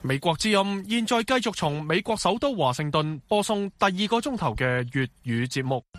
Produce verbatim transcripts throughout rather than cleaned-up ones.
美國之音現在繼續從美國首都華盛頓播送第二個鐘頭嘅粵語節目。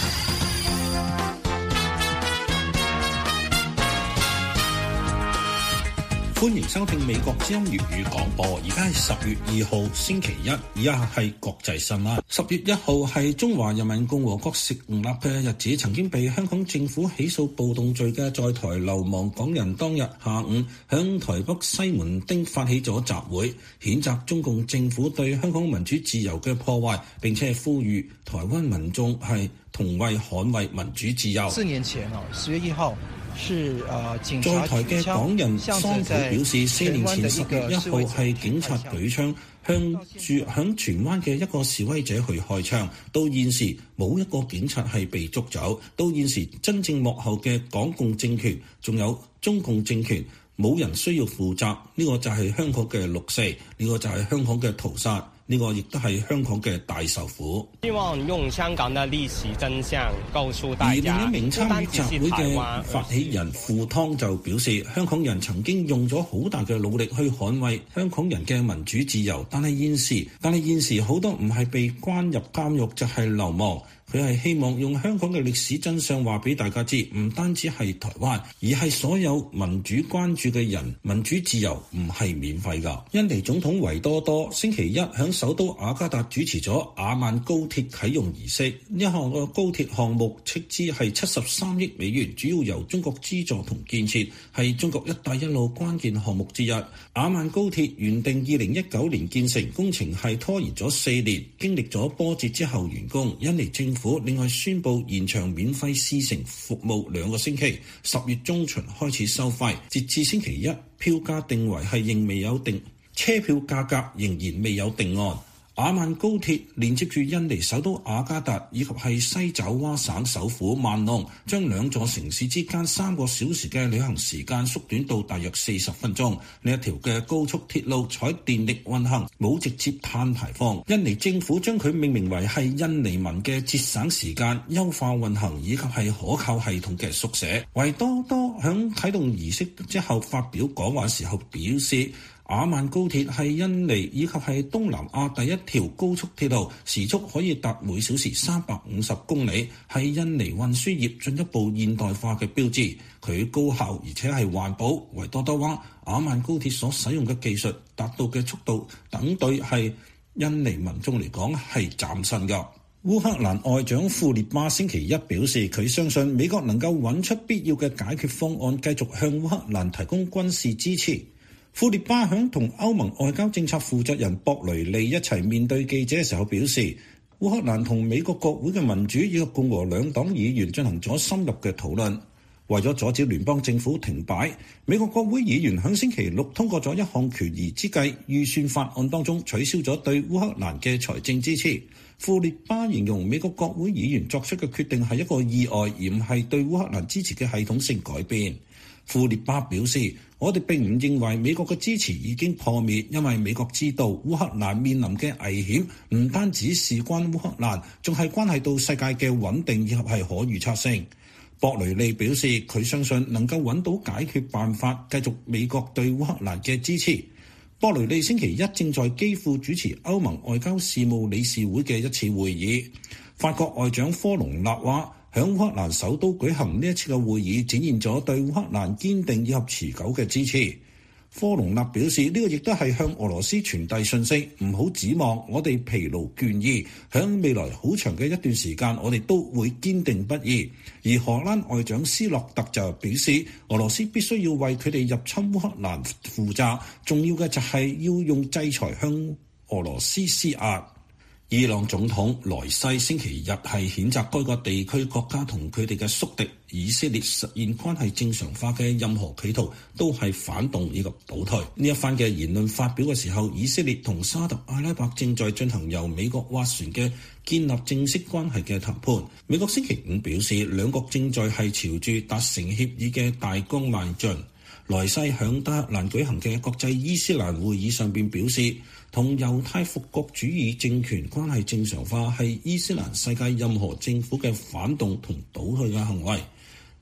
歡迎收聽美國之音粵語廣播，而家係十月二號星期一，以下係國際新聞。十月一號係中華人民共和國成立嘅日子，曾經被香港政府起訴暴動罪嘅在台流亡港人當日下午響台北西門町發起咗集會，譴責中共政府對香港民主自由嘅破壞，並且呼籲台灣民眾係同為捍衛民主自由。 四年前啊，十月一號。是呃，警察在台嘅港人桑普表示，四年前十月一號係警察舉槍向住響荃灣嘅一個示威者去開槍，到現時冇一個警察係被捉走，到現時真正幕後嘅港共政權仲有中共政權，冇人需要負責。呢個就係香港嘅六四，呢個就係香港嘅屠殺，呢個亦都係香港嘅大受苦。 希望用香港嘅歷史真相告訴大家。 而另一名參與集會嘅發起人傅湯就表示，香港人曾經用咗好大嘅努力去捍衛香港人嘅民主自由，但係現時，但係現時好多唔係被關入監獄就係流亡。佢係希望用香港嘅歷史真相話俾大家知，唔單止係台灣，而係所有民主關注嘅人，民主自由唔係免費㗎。印尼總統維多多星期一響首都雅加達主持咗雅萬高鐵啟用儀式。呢項嘅高鐵項目斥資係七十三億美元，主要由中國資助同建設，係中國一帶一路關鍵項目之一。雅萬高鐵原定二零一九年建成，工程係拖延咗四年，經歷咗波折之後完工。印尼政府另外宣布延長免費試乘服務兩個星期，十月中旬開始收費，截至星期一，票價定為係仍未有定，車票價格仍然未有定案。雅萬高鐵連接住印尼首都雅加達以及係西爪哇省首府萬隆，將兩座城市之間三個小時嘅旅行時間縮短到大約四十分鐘。呢一條嘅高速鐵路採電力運行，冇直接碳排放。印尼政府將佢命名為係印尼文嘅節省時間、優化運行以及係可靠系統嘅縮寫。維多多響啟動儀式之後發表講話時候表示，雅萬高鐵係印尼以及係東南亞第一條高速鐵路，時速可以達每小時三百五十公里，係印尼運輸業進一步現代化嘅標誌。佢高效而且係環保。維多多話，雅萬高鐵所使用嘅技術達到嘅速度等對係印尼民眾嚟講係嶄新㗎。烏克蘭外長庫列巴星期一表示，佢相信美國能夠揾出必要嘅解決方案，繼續向烏克蘭提供軍事支持。庫列巴響同歐盟外交政策負責人博雷利一齊面對記者嘅時候表示，烏克蘭同美國國會嘅民主以及共和兩黨議員進行咗深入嘅討論，為咗阻止聯邦政府停擺，美國國會議員響星期六通過咗一項權宜之計，預算法案當中取消咗對烏克蘭嘅財政支持。庫列巴形容美國國會議員作出嘅決定係一個意外，而唔係對烏克蘭支持嘅系統性改變。庫列巴表示，我哋並唔認為美國嘅支持已經破滅，因為美國知道烏克蘭面臨嘅危險唔單止事關烏克蘭，仲係關係到世界嘅穩定以及係可預測性。博雷利表示，佢相信能夠揾到解決辦法，繼續美國對烏克蘭嘅支持。博雷利星期一正在基輔主持歐盟外交事務理事會嘅一次會議。法國外長科隆納話，響烏克蘭首都舉行呢一次嘅會議，展現咗對烏克蘭堅定以及持久嘅支持。科隆納表示，呢個亦都係向俄羅斯傳遞訊息，唔好指望我哋疲勞倦意，響未來好長嘅一段時間，我哋都會堅定不移。而荷蘭外長斯諾特就表示，俄羅斯必須要為佢哋入侵烏克蘭負責，重要嘅就係要用制裁向俄羅斯施壓。伊朗總統萊西星期日係譴責該個地區國家同佢哋嘅宿敵以色列實現關係正常化嘅任何企圖都係反動以及倒退。呢一番嘅言論發表嘅時候，以色列同沙特阿拉伯正在進行由美國斡旋嘅建立正式關係嘅談判。美國星期五表示，兩國正在係朝住達成協議嘅大江邁進。萊西響德黑蘭舉行嘅國際伊斯蘭會議上邊表示，同猶太復國主義政權關係正常化係伊斯蘭世界任何政府嘅反動同倒退嘅行為。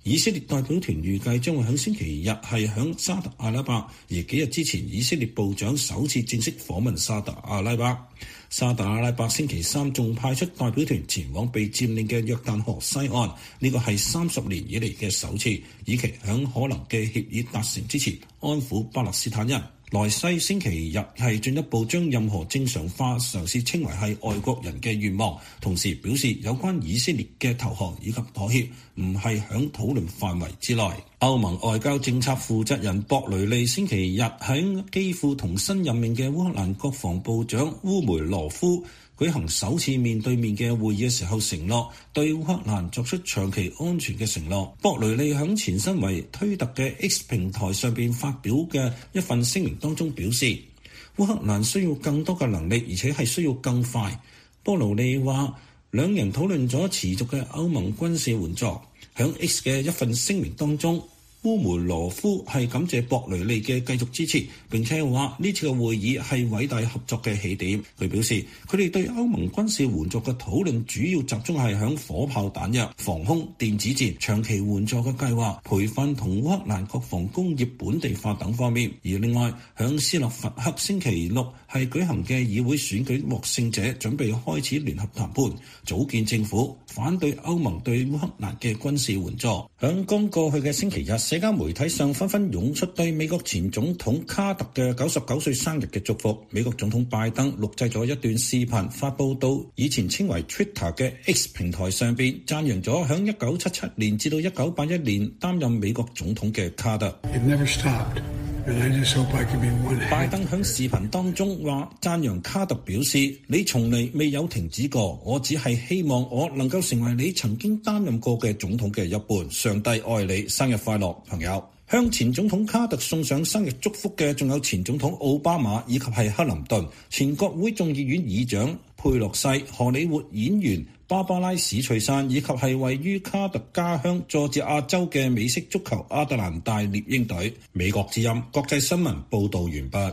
以色列代表團預計將會喺星期日係響沙特阿拉伯，而幾日之前以色列部長首次正式訪問沙特阿拉伯。沙特阿拉伯星期三仲派出代表團前往被佔領嘅約旦河西岸，呢個係三十年以嚟嘅首次，以期響可能嘅協議達成之前安撫巴勒斯坦人。萊西星期日係進一步將任何正常化嘗試稱為係外國人嘅願望，同時表示有關以色列嘅投降以及妥協唔係響討論範圍之內。歐盟外交政策負責人博雷利星期日喺基輔同新任命嘅烏克蘭國防部長烏梅羅夫舉行首次面對面嘅會議嘅時候，承諾對烏克蘭作出長期安全嘅承諾。博雷利響前身為推特嘅 X 平台上邊發表嘅一份聲明當中表示，烏克蘭需要更多嘅能力，而且係需要更快。博雷利話，兩人討論咗持續嘅歐盟軍事援助。響 X 嘅一份聲明當中，烏梅羅夫係感謝博雷利嘅繼續支持，並且話呢次嘅會議係偉大合作嘅起點。佢表示，佢哋對歐盟軍事援助嘅討論主要集中係響火炮彈藥、防空、電子戰、長期援助嘅計劃、培訓同烏克蘭國防工業本地化等方面。而另外，響斯洛伐克星期六係舉行嘅議會選舉獲勝者準備開始聯合談判，組建政府，反對歐盟對烏克蘭嘅軍事援助。響剛過去嘅星期日，社交媒體上紛紛湧出對美國前總統卡特嘅九十九歲生日嘅祝福。美國總統拜登錄製咗一段視頻發佈到以前稱為 Twitter 嘅 X 平台上邊，讚揚咗響一九七七年至到一九八一年擔任美國總統嘅卡特。 It never stopped, and I just hope I can be one half. 拜登響視頻當中話讚揚卡特，表示你從嚟未有停止過，我只係希望我能夠成為你曾經擔任過嘅總統嘅一半。上帝愛你，生日快樂，朋友。向前總統卡特送上生日祝福嘅仲有前總統奧巴馬以及係克林頓、前國會眾議院議長佩洛西、荷里活演員芭芭拉史翠珊，以及係位於卡特家鄉佐治亞州嘅美式足球亞特蘭大獵鷹隊。美國之音國際新聞報道完畢。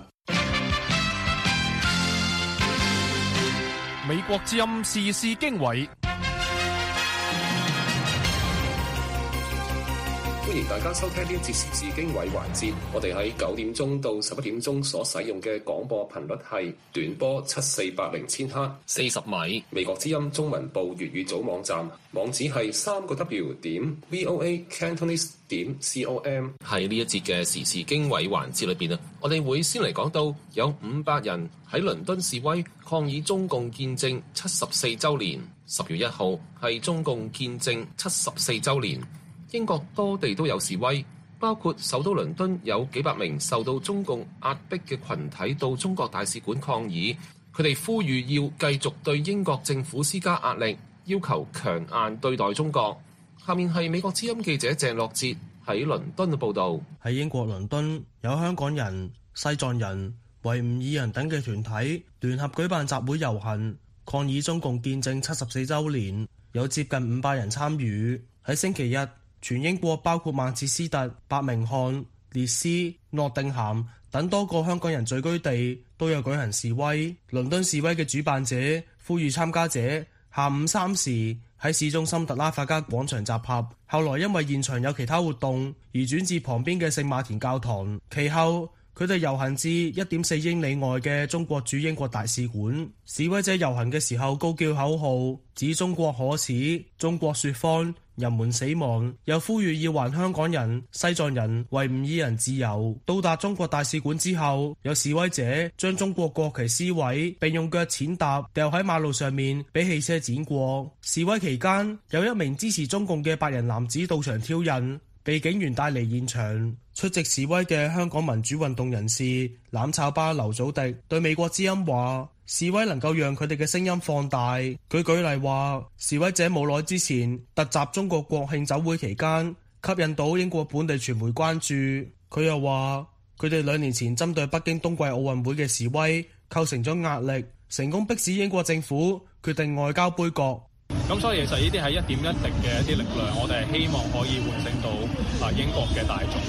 美國之音時事經緯。 歡迎大家收聽呢一節時事經緯環節。我哋喺九點鐘到十一點鐘所使用嘅廣播頻率係短波七四八零千赫四十米。美國之音中文部粵語組網站網址係三個 W 點 V O A Cantonese 點 C O M。喺呢一節嘅時事經緯環節裏邊啊，我哋會先嚟講到有五百人喺倫敦示威抗議中共建政七十四週年。十月一號係中共建政七十四週年。英國多地都有示威，包括首都倫敦有幾百名受到中共壓迫嘅群體到中國大使館抗議，佢哋呼籲要繼續對英國政府施加壓力，要求強硬對待中國。下面係美國之音記者鄭樂哲喺倫敦嘅報導。 喺英國倫敦，有香港人、西藏人、維吾爾人等嘅團體聯合舉辦集會遊行，抗議中共建政七十四週年，有接近五百人參與。喺星期日，全英國包括曼徹斯特、伯明翰、列斯、諾定咸等多個香港人聚居地都有舉行示威。倫敦示威嘅主辦者呼籲參加者下午三時喺市中心特拉法加廣場集合，後來因為現場有其他活動而轉至旁邊嘅聖馬田教堂。其後佢哋遊行至一點四英里外嘅中國駐英國大使館。示威者遊行嘅時候高叫口號，指中國可恥、中國說謊、人們死亡，又呼籲要還香港人、西藏人、維吾爾人自由。到達中國大使館之後，有示威者將中國國旗撕毀，並用腳踐踏，掉喺馬路上面，俾汽車輾過。示威期間，有一名支持中共嘅白人男子到場挑釁，被警員帶離現場。出席示威嘅香港民主運動人士攬炒巴劉祖迪對美國之音話，示威能夠讓佢哋嘅聲音放大。佢舉例話，示威者冇耐之前突襲中國國慶酒會期間，吸引到英國本地傳媒關注。佢又話，佢哋兩年前針對北京冬季奧運會嘅示威構成咗壓力，成功迫使英國政府決定外交杯葛。 咁所以其實呢啲係一點一滴嘅一啲力量，我哋係希望可以喚醒到啊英國嘅大眾啦。啊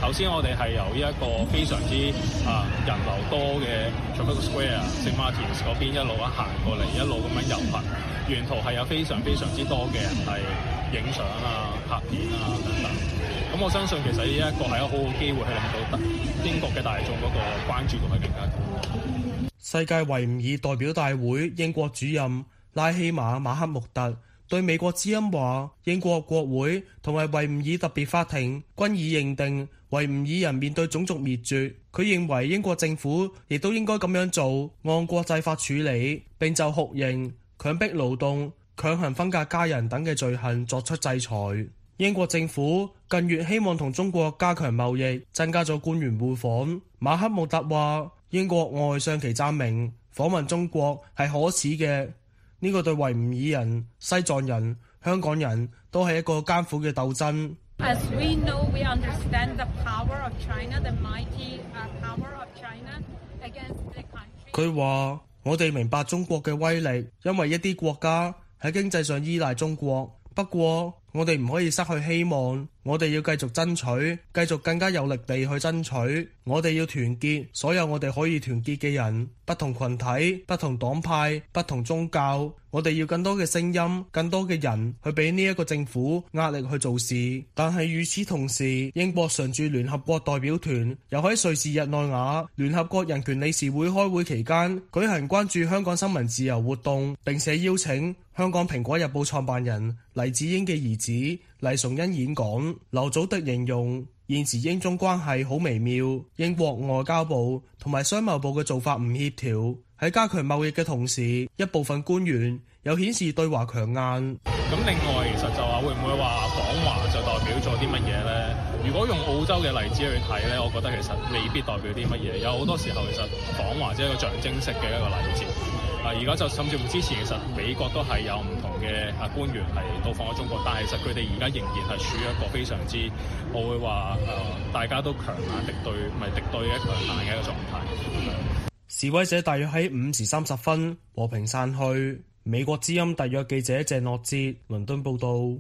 頭先我哋係由呢一個非常之啊人流多嘅 Trafalgar Square、Saint Martins 嗰邊一路一行過嚟，一路咁樣遊行，沿途係有非常非常之多嘅人係影相啊、拍片啊等等。咁我相信其實呢一個係一個好好機會去令到英國嘅大眾嗰個關注度係更加高。 世界維吾爾代表大會英國主任拉希馬馬克穆特對美國之音話，英國國會同埋維吾爾特別法庭均已認定維吾爾人面對種族滅絕。佢認為英國政府亦都應該咁樣做，按國際法處理，並就酷刑、強迫勞動、強行分隔家人等嘅罪行作出制裁。英國政府近月希望同中國加強貿易，增加咗官員互訪。馬克穆特話，英國外相祁湛明訪問中國係可恥嘅。呢個對維吾爾人、西藏人、香港人都係一個艱苦嘅鬥爭。 As we know, we understand the power of China, the mighty power of China against the country. 佢話：我哋明白中國嘅威力，因為一啲國家喺經濟上依賴中國。不過，我哋唔可以失去希望，我哋要繼續爭取，繼續更加有力地去爭取。我哋要團結所有我哋可以團結嘅人，不同群體、不同黨派、不同宗教。我哋要更多嘅聲音，更多嘅人去俾呢一個政府壓力去做事。但係與此同時，英國常駐聯合國代表團又喺瑞士日內瓦聯合國人權理事會開會期間舉行關注香港新聞自由活動，並且邀請香港蘋果日報創辦人黎智英嘅兒子黎崇恩演講。劉祖迪形容現時英中關係好微妙，英國外交部同埋商貿部嘅做法唔協調，喺加強貿易嘅同時，一部分官員有顯示對華強硬。 咁另外其實就話會唔會話訪華就代表咗啲乜嘢呢？如果用澳洲嘅例子去睇呢，我覺得其實未必代表啲乜嘢。有好多時候其實訪華只係一個象徵式嘅一個禮節。啊！而家就甚至乎之前其實美國都係有唔同嘅啊官員係到訪咗中國，但係其實佢哋而家仍然係處於一個非常之，我會話誒、呃、大家都強硬敵對，唔係敵對嘅強硬嘅一個狀態。 示威者大約喺五時三十分和平散去。美國之音特約記者鄭樂哲倫敦報導。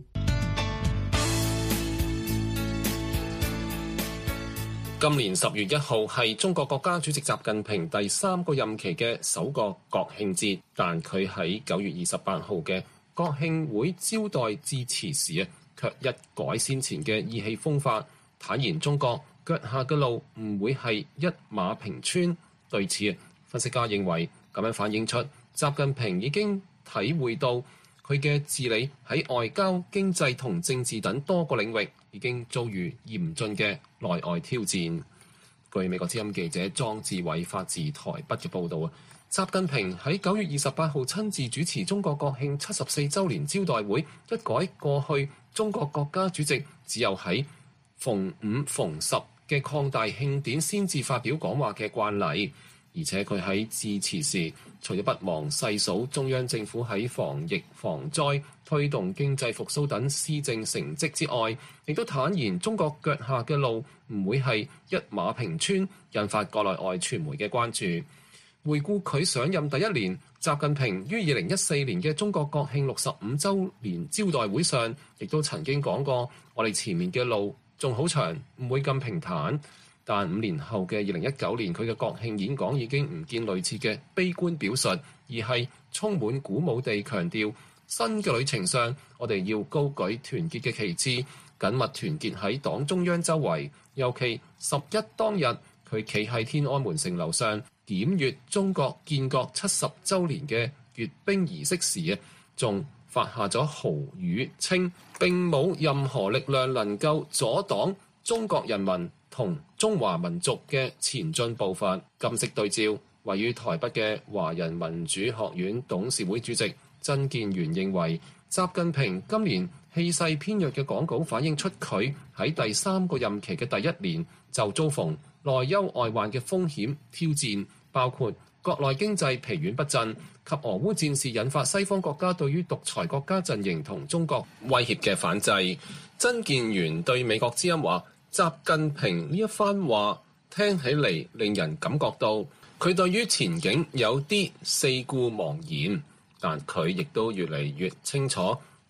今年十月一號係中國國家主席習近平第三個任期嘅首個國慶節，但佢喺九月二十八號嘅國慶會招待致辭時啊，卻一改先前嘅意氣風發，坦言中國腳下嘅路唔會係一馬平川。對此，分析家認為咁樣反映出習近平已經體會到佢嘅治理喺外交、經濟同政治等多個領域已經遭遇嚴峻嘅內外挑戰。據美國之音記者莊志偉發自台北嘅報導啊，習近平喺九月二十八號親自主持中國國慶七十四週年招待會，一改過去中國國家主席只有喺逢五逢十嘅擴大慶典先至發表講話嘅慣例。而且佢喺致辭時，除咗不忘細數中央政府喺防疫防災、推動經濟復甦等施政成績之外，亦都坦言中國腳下嘅路唔會係一馬平川，引發國內外傳媒嘅關注。回顧佢上任第一年，習近平於二零一四年嘅中國國慶六十五週年招待會上，亦都曾經講過：我哋前面嘅路仲好長，唔會咁平坦。但五年後嘅二零一九年，佢嘅國慶演講已經唔見類似嘅悲觀表述，而係充滿鼓舞地強調新嘅旅程上，我哋要高舉團結嘅旗幟，緊密團結喺黨中央周圍。尤其十一當日，佢企喺天安門城樓上檢閱中國建國七十週年嘅閱兵儀式時啊，仲發下咗豪語，稱並冇任何力量能夠阻擋中國人民同中華民族嘅前進步伐。金色對照，位於台北嘅華人民主學院董事會主席曾建元認為，習近平今年氣勢偏弱嘅講稿反映出佢喺第三個任期嘅第一年就遭逢內憂外患嘅風險挑戰，包括國內經濟疲軟不振及俄烏戰事引發西方國家對於獨裁國家陣營同中國威脅嘅反制。曾建元對美國之音話，習近平呢一番話聽起嚟令人感覺到佢對於前景有啲四顧茫然，但佢亦都越嚟越清楚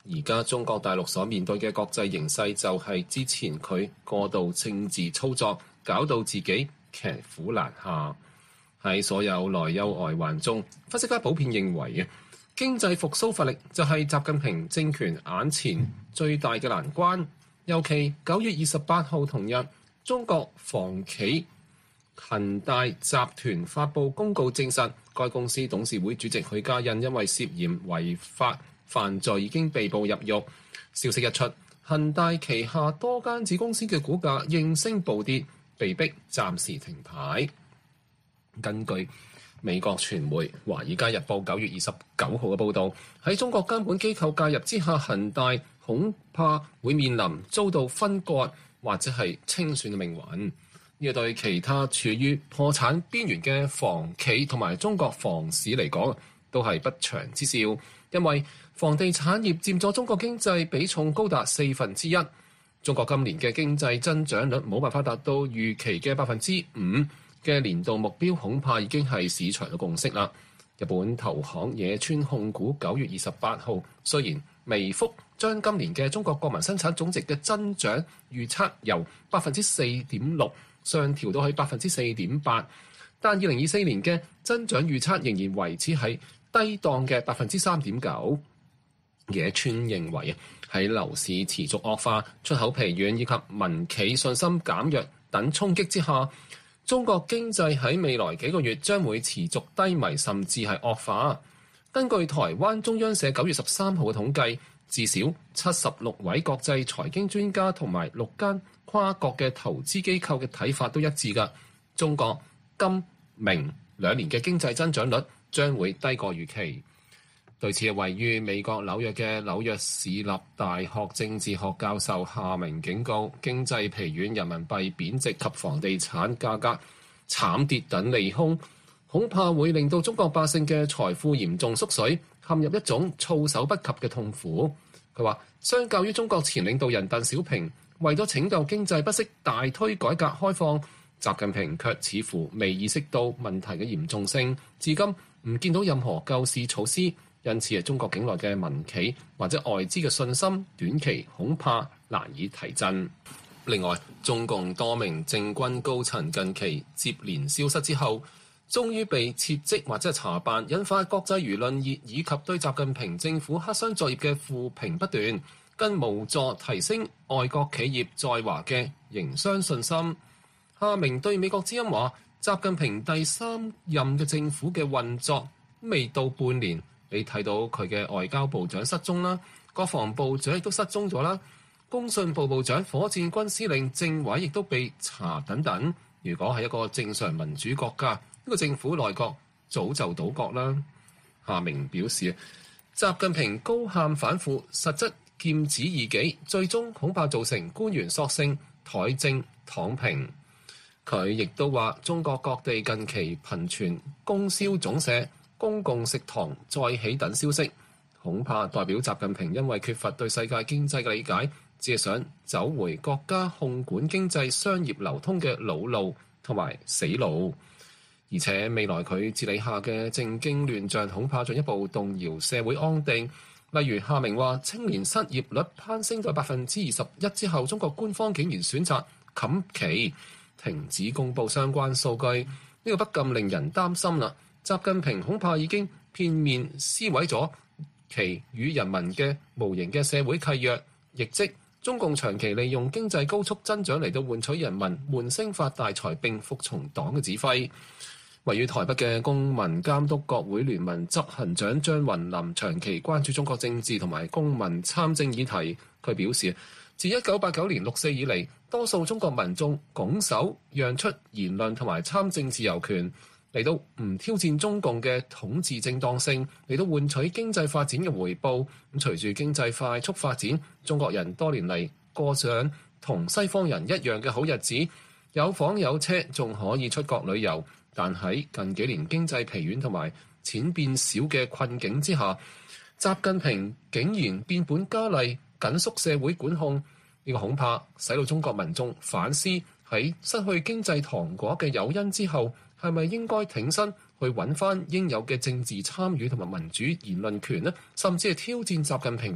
而家中國大陸所面對嘅國際形勢就係之前佢過度政治操作，搞到自己騎虎難下。喺所有內憂外患中，分析家普遍認為啊，經濟復甦乏力就係習近平政權眼前最大嘅難關。尤其九月二十八號同日，中國房企恒大集團發布公告證實，該公司董事會主席許家印因為涉嫌違法犯罪已經被捕入獄。消息一出，恒大旗下多間子公司嘅股價應聲暴跌，被迫暫時停牌。根據美國傳媒《華爾街日報》九月二十九號嘅報導，喺中國監管機構介入之下，恒大恐怕會面臨遭到分割或者係清算嘅命運。呢個對其他處於破產邊緣嘅房企同埋中國房市嚟講，都係不祥之兆。因為房地產業佔咗中國經濟比重高達四分之一。中國今年嘅經濟增長率冇辦法達到預期嘅百分之五嘅年度目標，恐怕已經係市場嘅共識啦。日本投行野村控股九月二十八號雖然微幅將今年嘅中國國民生產總值嘅增長預測由百分之四點六上調到去百分之四點八，但二零二四年嘅增長預測仍然維持喺低檔嘅百分之三點九。野村認為啊，喺樓市持續惡化、出口疲軟以及民企信心減弱等衝擊之下，中國經濟喺未來幾個月將會持續低迷，甚至係惡化。根據台灣中央社九月十三號嘅統計，至少七十六位國際財經專家同埋六間跨國嘅投資機構嘅睇法都一致㗎。中國今明兩年嘅經濟增長率將會低過預期。對此，位於美國紐約嘅紐約市立大學政治學教授夏明警告，經濟疲軟、人民幣貶值及房地產價格慘跌等利空，恐怕會令到中國百姓嘅財富嚴重縮水，陷入一種措手不及嘅痛苦。佢話，相較於中國前領導人鄧小平為咗拯救經濟不惜大推改革開放，習近平卻似乎未意識到問題嘅嚴重性，至今唔見到任何救市措施。因此，係中國境內嘅民企或者外資嘅信心，短期恐怕難以提振。另外，中共多名政軍高層近期接連消失之後，終於被撤職或者查辦，引發國際輿論熱以及對習近平政府黑箱作業嘅負評不斷，更無助提升外國企業在華嘅營商信心。夏明對美國之音話：習近平第三任嘅政府嘅運作未到半年。你睇到佢嘅外交部長失蹤啦，國防部長亦都失蹤咗啦，工信部部長、火箭軍司令、政委亦都被查等等。如果係一個正常民主國家，呢個政府內閣早就倒閣啦。夏明表示，習近平高喊反腐，實質劍指異己，最終恐怕造成官員索性怠政躺平。佢亦都話，中國各地近期頻傳供銷總社、公共食堂再起等消息，恐怕代表習近平因為缺乏對世界經濟嘅理解，只係想走回國家控管經濟、商業流通嘅老路同埋死路。而且未來佢治理下嘅政經亂象，恐怕進一步動搖社會安定。例如夏明話，青年失業率攀升到百分之二十一之後，中國官方竟然選擇冚旗，停止公佈相關數據，呢個不禁令人擔心啦。習近平恐怕已經片面撕毀咗其與人民嘅無形嘅社會契約，亦即中共長期利用經濟高速增長嚟到換取人民悶聲發大財並服從黨嘅指揮。位於台北嘅公民監督國會聯盟執行長張雲林長期關注中國政治同埋公民參政議題，佢表示，自一九八九年六四以嚟，多數中國民眾拱手讓出言論同埋參政自由權，嚟到唔挑戰中共嘅統治正當性，嚟到換取經濟發展嘅回報。咁隨住經濟快速發展，中國人多年嚟過上同西方人一樣嘅好日子，有房有車，仲可以出國旅遊。但喺近幾年經濟疲軟同埋錢變少嘅困境之下，習近平竟然變本加厲緊縮社會管控，呢個恐怕使到中國民眾反思喺失去經濟糖果嘅誘因之後，係咪應該挺身去揾翻應有嘅政治參與同埋民主言論權呢？甚至係挑戰習近平嘅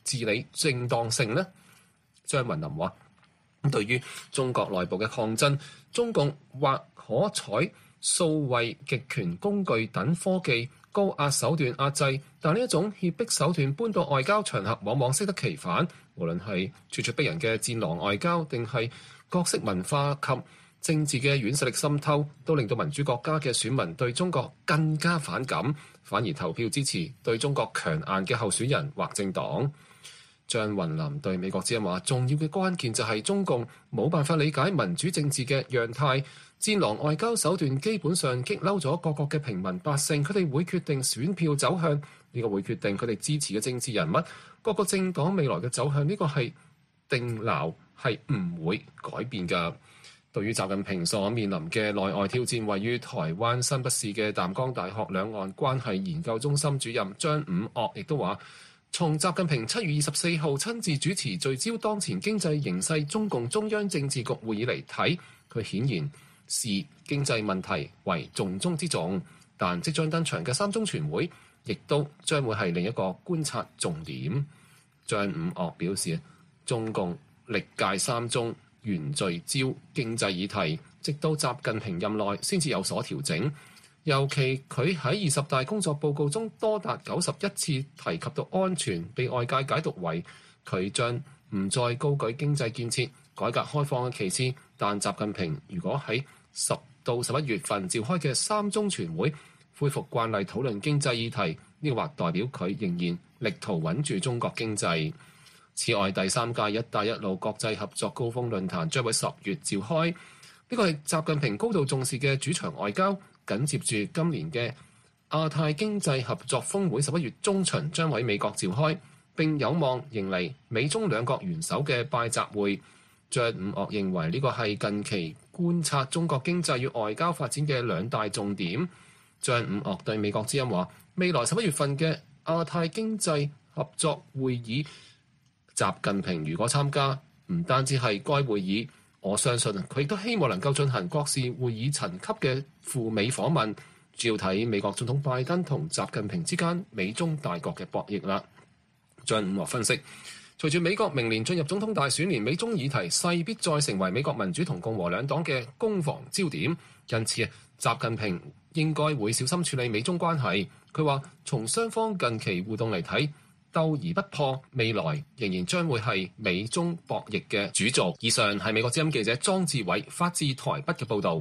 治理正當性呢？張雲林話：對於中國內部嘅抗爭，中共或可採數位極權工具等科技高壓手段壓制，但呢一種脅迫手段搬到外交場合，往往適得其反。無論係咄咄逼人嘅戰狼外交，定係各式文化及政治嘅軟實力滲透，都令到民主國家嘅選民對中國更加反感，反而投票支持對中國強硬嘅候選人或政黨。張雲林對美國之音話：重要嘅關鍵就係中共冇辦法理解民主政治嘅樣態，戰狼外交手段基本上激嬲咗各國嘅平民百姓，佢哋會決定選票走向，呢個會決定佢哋支持嘅政治人物，各個政黨未來嘅走向，呢個係定錨，係唔會改變㗎。對於習近平所面臨嘅內外挑戰，位於台灣新北市嘅淡江大學兩岸關係研究中心主任張五岳亦都話：從習近平七月二十四號親自主持聚焦當前經濟形勢中共中央政治局會議嚟睇，佢顯然視經濟問題為重中之重。但即將登場嘅三中全會，亦都將會係另一個觀察重點。張五岳表示，中共歷屆三中原聚焦經濟議題，直到習近平任內先至有所調整。尤其佢喺二十大工作報告中多達九十一次提及到安全，被外界解讀為佢將唔再高舉經濟建設、改革開放嘅旗幟。但習近平如果喺十到十一月份召開嘅三中全會恢復慣例討論經濟議題，呢個或代表佢仍然力圖穩住中國經濟。此外，第三屆一帶一路國際合作高峰論壇將會十月召開，呢個係習近平高度重視嘅主場外交。緊接住今年嘅亞太經濟合作峰會十一月中旬將喺美國召開，並有望迎嚟美中兩國元首嘅拜習會。張五岳認為呢個係近期觀察中國經濟與外交發展嘅兩大重點。張五岳對美國之音話：未來十一月份嘅亞太經濟合作會議，習近平如果參加，唔單止係該會議，我相信佢亦都希望能夠進行國事會議層級嘅赴美訪問，主要睇美國總統拜登同習近平之間美中大國嘅博弈啦。張五岳分析，隨住美國明年進入總統大選年，美中議題勢必再成為美國民主同共和兩黨嘅攻防焦點，因此習近平應該會小心處理美中關係。佢話：從雙方近期互動嚟睇，鬥而不破，未來仍然將會係美中博弈嘅主軸。以上係美國之音記者莊志偉發自台北嘅報導。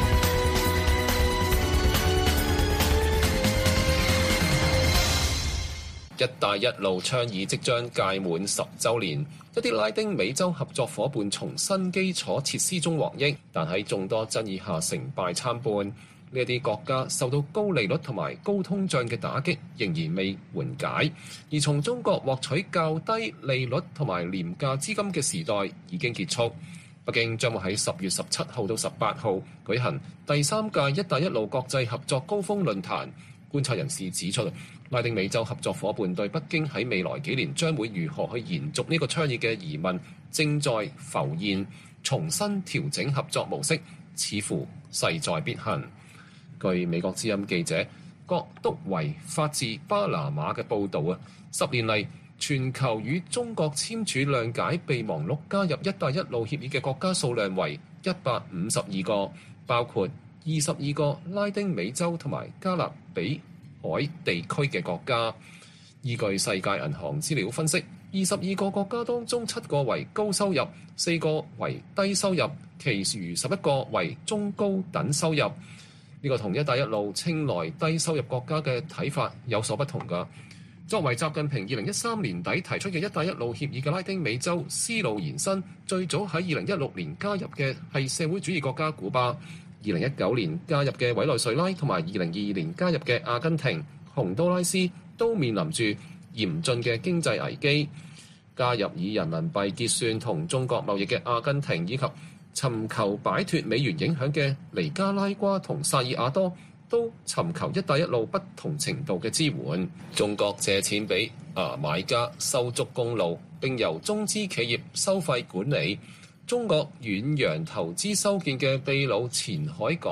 一帶一路倡議即將屆滿十週年，一啲拉丁美洲合作伙伴從新基礎設施中獲益，但喺眾多爭議下成敗參半。呢啲國家受到高利率同埋高通脹嘅打擊，仍然未緩解。而從中國獲取較低利率同埋廉價資金嘅時代已經結束。北京將會喺十月十七號到十八號舉行第三屆一帶一路國際合作高峰論壇。觀察人士指出，拉丁美洲合作伙伴對北京喺未來幾年將會如何去延續呢個倡議嘅疑問正在浮現，重新調整合作模式似乎勢在必行。據美國之音記者郭督維發自巴拿馬嘅報導啊，十年嚟全球與中國簽署諒解備忘錄加入一帶一路協議嘅國家數量為一百五十二個，包括二十二個拉丁美洲同埋加勒比海地區嘅國家。依據世界銀行資料分析，二十二個國家當中七個為高收入，四個為低收入，其餘十一個為中高等收入。呢個同一帶一路稱來低收入國家嘅睇法有所不同㗎。作為習近平二零一三年底提出嘅一帶一路協議嘅拉丁美洲絲路延伸，最早喺二零一六年加入嘅係社會主義國家古巴，二零一九年加入嘅委內瑞拉同埋二零二二年加入嘅阿根廷、洪都拉斯都面臨住嚴峻嘅經濟危機。加入以人民幣結算同中國貿易嘅阿根廷，以及尋求擺脫美元影響嘅尼加拉瓜同薩爾瓦多，都尋求一帶一路不同程度嘅支援。中國借錢俾啊買家修築公路，並由中資企業收費管理。中國遠洋投資修建嘅秘魯前海港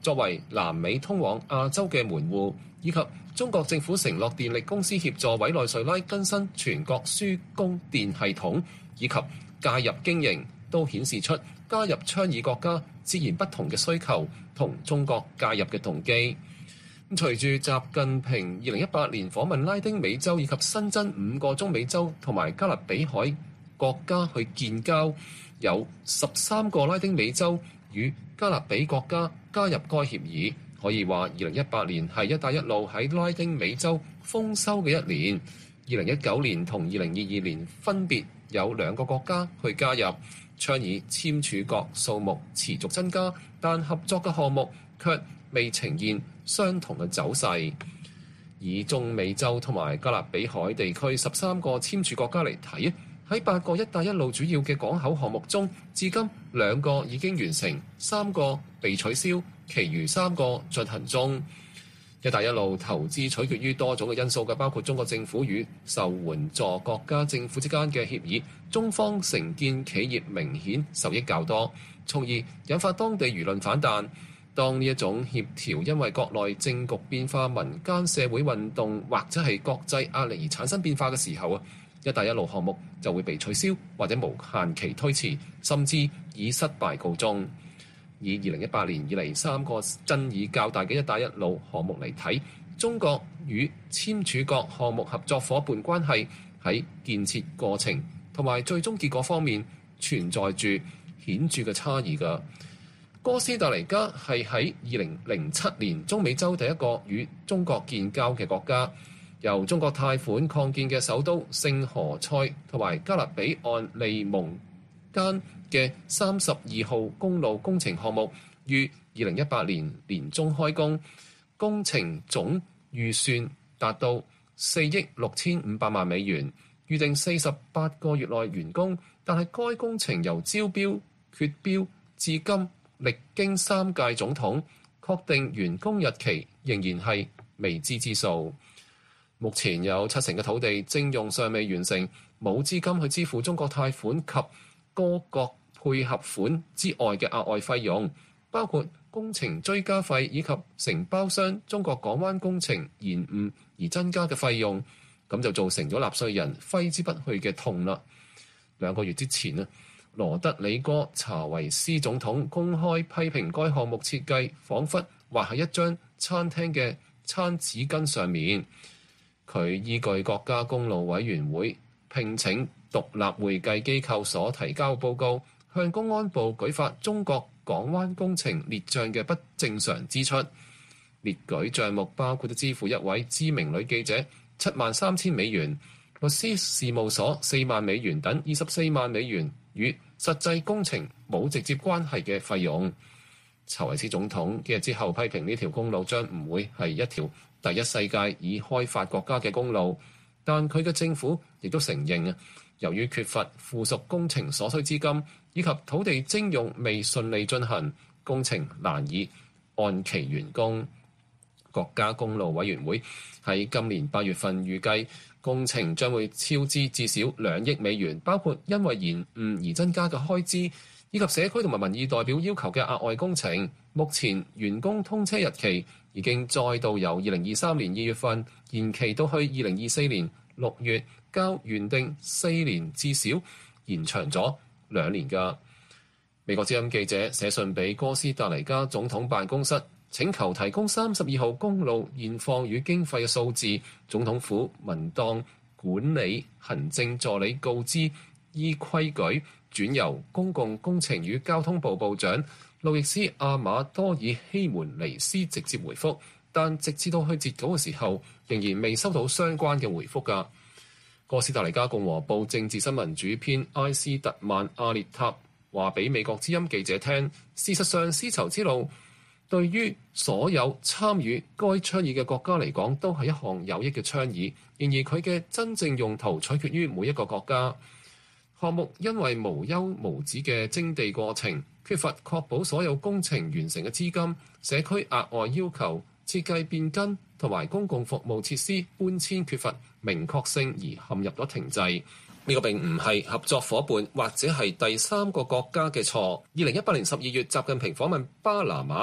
作為南美通往亞洲嘅門戶，以及中國政府承諾電力公司協助委內瑞拉更新全國輸供電系統，以及介入經營，都顯示出加入倡議國家截然不同嘅需求同中國介入嘅動機。隨住習近平二零一八年訪問拉丁美洲以及新增五個中美洲同埋加勒比海國家去建交，有十三個拉丁美洲與加勒比國家加入該協議，可以話二零一八年係一帶一路喺拉丁美洲豐收嘅一年。二零一九年同二零二二年分別有兩個國家去加入，倡議簽署國數目持續增加，但合作嘅項目卻未呈現相同嘅走勢。以中美洲同埋加勒比海地區十三個簽署國家嚟睇，喺八個一帶一路主要嘅港口項目中，至今兩個已經完成，三個被取消，其餘三個進行中。一帶一路投資取決於多種嘅因素嘅，包括中國政府與受援助國家政府之間嘅協議，中方承建企業明顯受益較多，從而引發當地輿論反彈。當呢一種協調因為國內政局變化、民間社會運動或者係國際壓力而產生變化嘅時候啊，一帶一路項目就會被取消或者無限期推遲，甚至以失敗告終。以二零一八年以嚟三個爭議較大嘅一帶一路項目嚟睇，中國與簽署國項目合作伙伴關係喺建設過程同埋最終結果方面存在住顯著嘅差異㗎。哥斯達黎加係喺二零零七年中美洲第一個與中國建交嘅國家，由中國貸款擴建嘅首都聖何塞同埋加勒比岸利蒙間嘅三十二號公路工程項目，於二零一八年年中開工，工程總預算達到四億六千五百萬美元，預定四十八個月內完工。但係該工程由招標決標至今，歷經三屆總統，確定完工日期仍然係未知之數。目前有七成嘅土地徵用尚未完成，冇資金去支付中國貸款及多國配合款之外嘅額外費用，包括工程追加費以及承包商中國港灣工程延誤而增加嘅費用，咁就造成咗納稅人揮之不去嘅痛啦。兩個月之前啊，羅德里戈查維斯總統公開批評該項目設計彷彿畫喺一張餐廳嘅餐紙巾上面。佢依據國家公路委員會聘請獨立會計機構所提交報告，向公安部舉發中國港灣工程列帳嘅不正常支出。列舉帳目包括支付一位知名女記者七萬三千美元、律師事務所四萬美元等二十四萬美元與實際工程冇直接關係嘅費用。查維斯總統幾日之後批評呢條公路將唔會係一條第一世界已開發國家嘅公路，但佢嘅政府亦都承認啊，由於缺乏附屬工程所需資金以及土地徵用未順利進行，工程難以按期完工。國家公路委員會喺今年八月份預計工程將會超支至少兩億美元，包括因為延誤而增加嘅開支，以及社區同埋民意代表要求嘅額外工程。目前完工通車日期已經再度由二零二三年二月份延期到去二零二四年六月，較原定四年至少延長咗兩年㗎。美國之音記者寫信俾哥斯達黎加總統辦公室，請求提供三十二號公路現況與經費嘅數字。總統府民檔管理行政助理告知，依規矩轉由公共工程與交通部部長路易斯阿馬多爾希門尼斯直接回覆，但直至到去截稿嘅時候，仍然未收到相關嘅回覆㗎。哥斯達黎加共和報政治新聞主編埃斯特曼阿列塔話俾美國之音記者聽，事實上絲綢之路對於所有參與該倡議嘅國家嚟講都係一項有益嘅倡議，然而佢嘅真正用途取決於每一個國家。項目因為無休無止嘅徵地過程，缺乏確保所有工程完成嘅資金，社區額外要求、設計變更同埋公共服務設施搬遷缺乏明確性而陷入咗停滯。呢個並唔係合作伙伴或者係第三個國家嘅錯。二零一八年十二月，習近平訪問巴拿馬，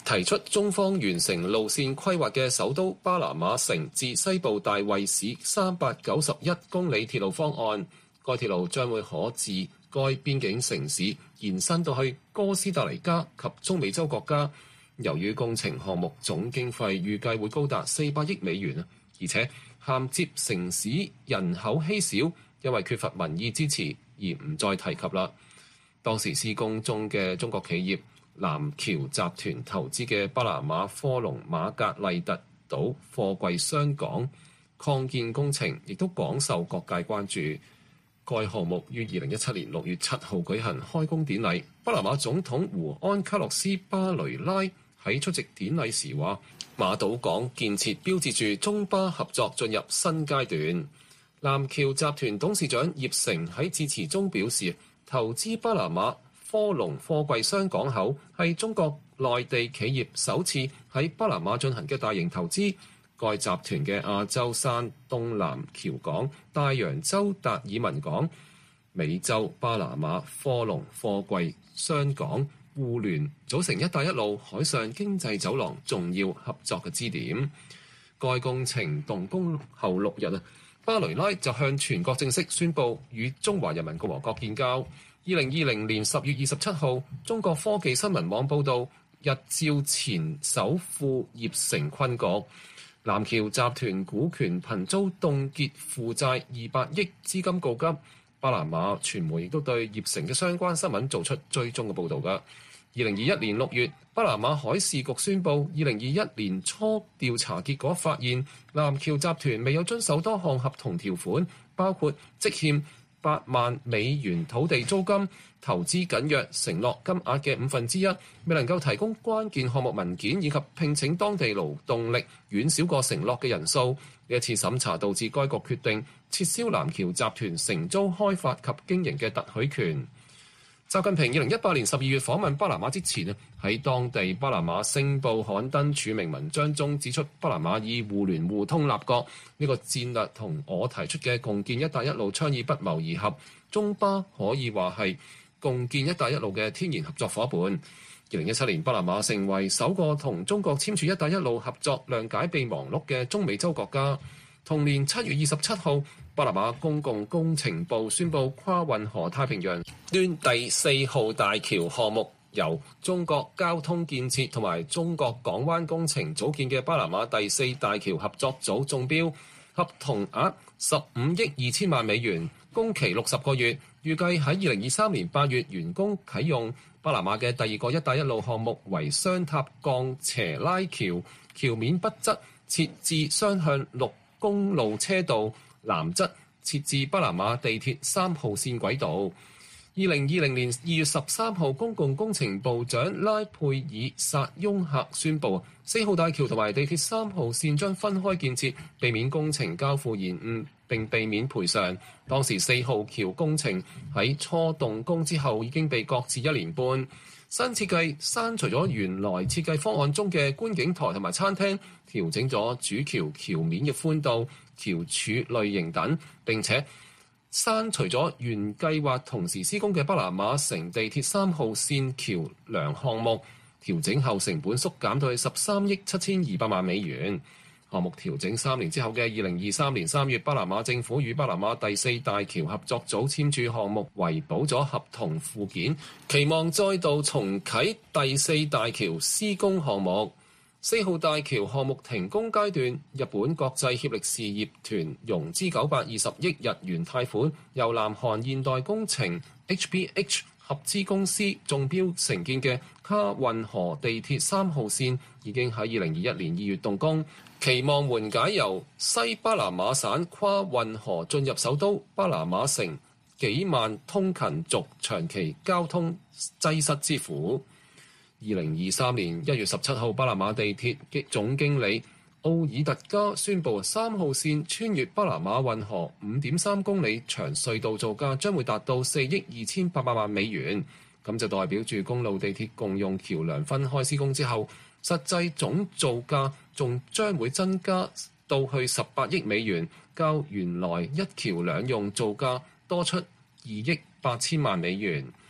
提出中方完成路線規劃嘅首都巴拿馬城至西部大衛市三百九十一公里鐵路方案。該鐵路將會可自該邊境城市延伸到去哥斯達黎加及中美洲國家。由於工程項目總經費預計會高達四百億美元，而且銜接城市人口稀少，因為缺乏民意支持而唔再提及啦。當時施工中嘅中國企業南橋集團投資嘅巴拿馬科隆瑪格麗特島貨櫃商港擴建工程，亦都廣受各界關注。該項目於二零一七年六月七號舉行開工典禮，巴拿馬總統胡安卡洛斯巴雷拉喺出席典禮時話：馬島港建設標誌住中巴合作進入新階段。南橋集團董事長葉成喺致辭中表示，投資巴拿馬科隆貨櫃商港口係中國內地企業首次喺巴拿馬進行嘅大型投資。該集團嘅亞洲山東南橋港、大洋洲達爾文港、美洲巴拿馬科隆貨櫃商港互聯，組成一帶一路海上經濟走廊重要合作嘅支點。該工程動工後六日啊，巴雷拉就向全國正式宣布與中華人民共和國建交。二零二零年十月二十七號，中國科技新聞網報導，日照前首富葉成困局。南橋集團股權頻遭凍結，負債二百億資金告急。巴拿馬傳媒亦都對葉成嘅相關新聞做出追蹤嘅報導㗎。二零二一年六月，巴拿馬海事局宣布，二零二一年初調查結果發現，南橋集團未有遵守多項合同條款，包括積欠八萬美元土地租金、投資緊約承諾金額嘅五分之一，未能夠提供關鍵項目文件，以及聘請當地勞動力遠少過承諾嘅人數。呢一次審查導致該局決定撤銷南橋集團承租開發及經營嘅特許權。習近平二零一八年十二月訪問巴拿馬之前啊，喺當地巴拿馬星報刊登署名文章中指出，巴拿馬以互聯互通立國呢個戰略同我提出嘅共建一帶一路倡議不謀而合，中巴可以話係共建一帶一路嘅天然合作伙伴。二零一七年，巴拿馬成為首個同中國簽署一帶一路合作諒解備忘錄嘅中美洲國家。同年七月二十七號，巴拿馬公共工程部宣布跨運河太平洋端第四號大橋項目由中國交通建設同埋中國港灣工程組建嘅巴拿馬第四大橋合作組中標，合同額十五億二千萬美元，工期六十個月，預計喺二零二三年八月完工啟用。巴拿馬嘅第二個一帶一路項目為雙塔鋼斜拉橋，橋面北側設置雙向陸公路車道，南側設置巴拿馬地鐵三號線軌道。二零二零年二月十三號，公共工程部長拉佩爾薩翁克宣布，四號大橋同埋地鐵三號線將分開建設，避免工程交付延誤並避免賠償。當時四號橋工程喺初動工之後已經被擱置一年半。新設計刪除咗原來設計方案中嘅觀景台同埋餐廳，調整咗主橋橋面嘅寬度、橋柱類型等，並且刪除咗原計劃同時施工嘅巴拿馬城地鐵三號線橋梁項目，調整後成本縮減到十三億七千二百萬美元。項目調整三年之後嘅二零二三年三月，巴拿馬政府與巴拿馬第四大橋合作組簽署項目維保咗合同附件，期望再度重啟第四大橋施工項目。四號大橋項目停工階段，日本國際協力事業團融資九百二十億日元貸款，由南韓現代工程 H B H 合資公司中標承建嘅卡運河地鐵三號線，已經喺二零二一年二月動工，期望緩解由西巴拿馬省跨運河進入首都巴拿馬城幾萬通勤族長期交通擠塞之苦。二零二三年一月十七號，巴拿馬地鐵總經理奧爾特加宣布，三號線穿越巴拿馬運河五點三公里長隧道造價將會達到四億二千八百萬美元，咁就代表住公路地鐵共用橋梁分開施工之後，實際總造價仲將會增加到去十八億美元，較原來一橋兩用造價多出二億八千萬美元。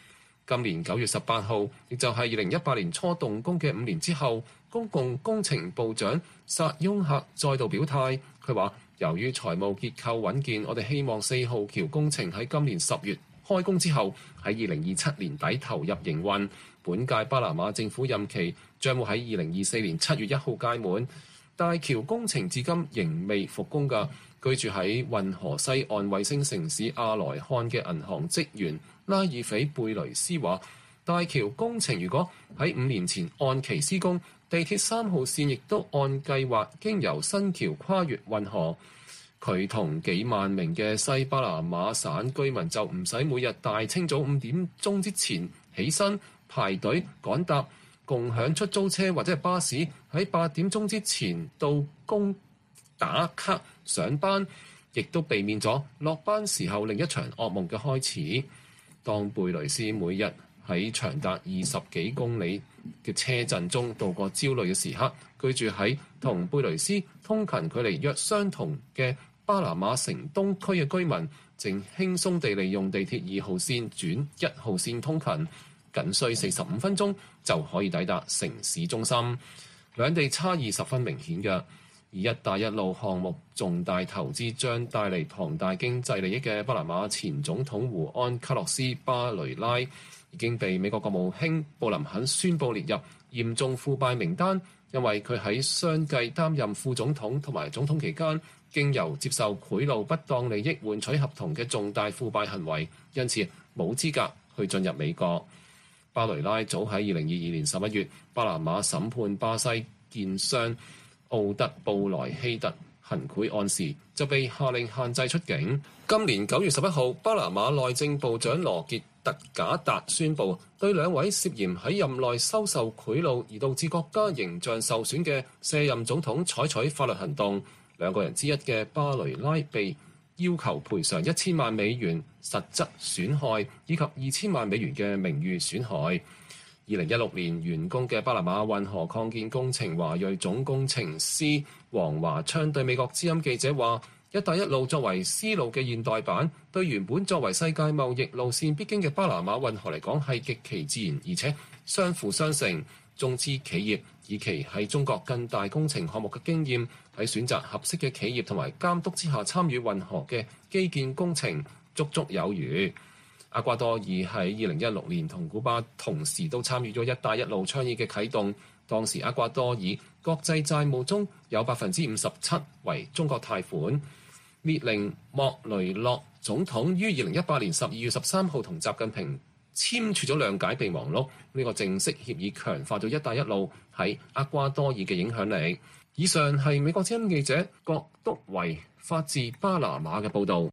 今年九月十八號，亦就係二零一八年初動工嘅五年之後，公共工程部長薩雍克再度表態，佢話由於財務結構穩健，我哋希望四號橋工程喺今年十月開工之後，喺二零二七年底投入營運。本屆巴拿馬政府任期將會喺二零二四年七月一號屆滿。大橋工程至今仍未復工㗎。居住喺運河西岸衛星城市阿萊漢嘅銀行職員拉爾斐貝雷斯話，大橋工程如果喺五年前按期施工，地鐵三號線亦都按計劃經由新橋跨越運河，佢同幾萬名嘅西巴拿馬省居民就唔使每日大清早五點鐘之前起身排隊趕搭共享出租車或者係巴士，喺八點鐘之前到工打卡上班，亦都避免咗落班時候另一場噩夢嘅開始。當貝雷斯每日喺長達二十幾公里嘅車陣中度過焦慮嘅時刻，居住喺同貝雷斯通勤距離約相同嘅巴拿馬城東區嘅居民，正輕鬆地利用地鐵二號線轉一號線通勤，僅需四十五分鐘就可以抵達城市中心。兩地差異十分明顯嘅。以一帶一路項目重大投資將帶嚟龐大經濟利益嘅巴拿馬前總統胡安卡洛斯巴雷拉已經被美國國務卿布林肯宣布列入嚴重腐敗名單，因為佢喺相繼擔任副總統同埋總統期間，經由接受賄賂不當利益換取合同嘅重大腐敗行為，因此冇資格去進入美國。巴雷拉早喺二零二二年十一月，巴拿馬審判巴西建商奧德布萊希特行賄案時，就被下令限制出境。今年九月十一號，巴拿馬內政部長羅傑特賈達宣布，對兩位涉嫌喺任內收受賄賂而導致國家形象受損嘅卸任總統採取法律行動。兩個人之一嘅巴雷拉被要求賠償一千萬美元實質損害，以及二千萬美元嘅名譽損害。二零一六年完工嘅巴拿馬運河擴建工程華裔總工程師黃華昌對美國之音記者話，一帶一路作為絲路嘅現代版，對原本作為世界貿易路線必經嘅巴拿馬運河嚟講係極其自然，而且相輔相成。中資企業以其喺中國更大工程項目嘅經驗，喺選擇合適嘅企業同埋監督之下參與運河嘅基建工程，足足有餘。厄瓜多爾喺二零一六年同古巴同時都參與咗一帶一路倡議嘅啟動，當時厄瓜多爾國際債務中有百分之五十七為中國貸款。列寧莫雷諾總統於二零一八年十二月十三號同習近平簽署咗諒解備忘錄，呢個正式協議強化咗一帶一路喺厄瓜多爾嘅影響力。以上係美國之音記者郭篤維發自巴拿馬嘅報導。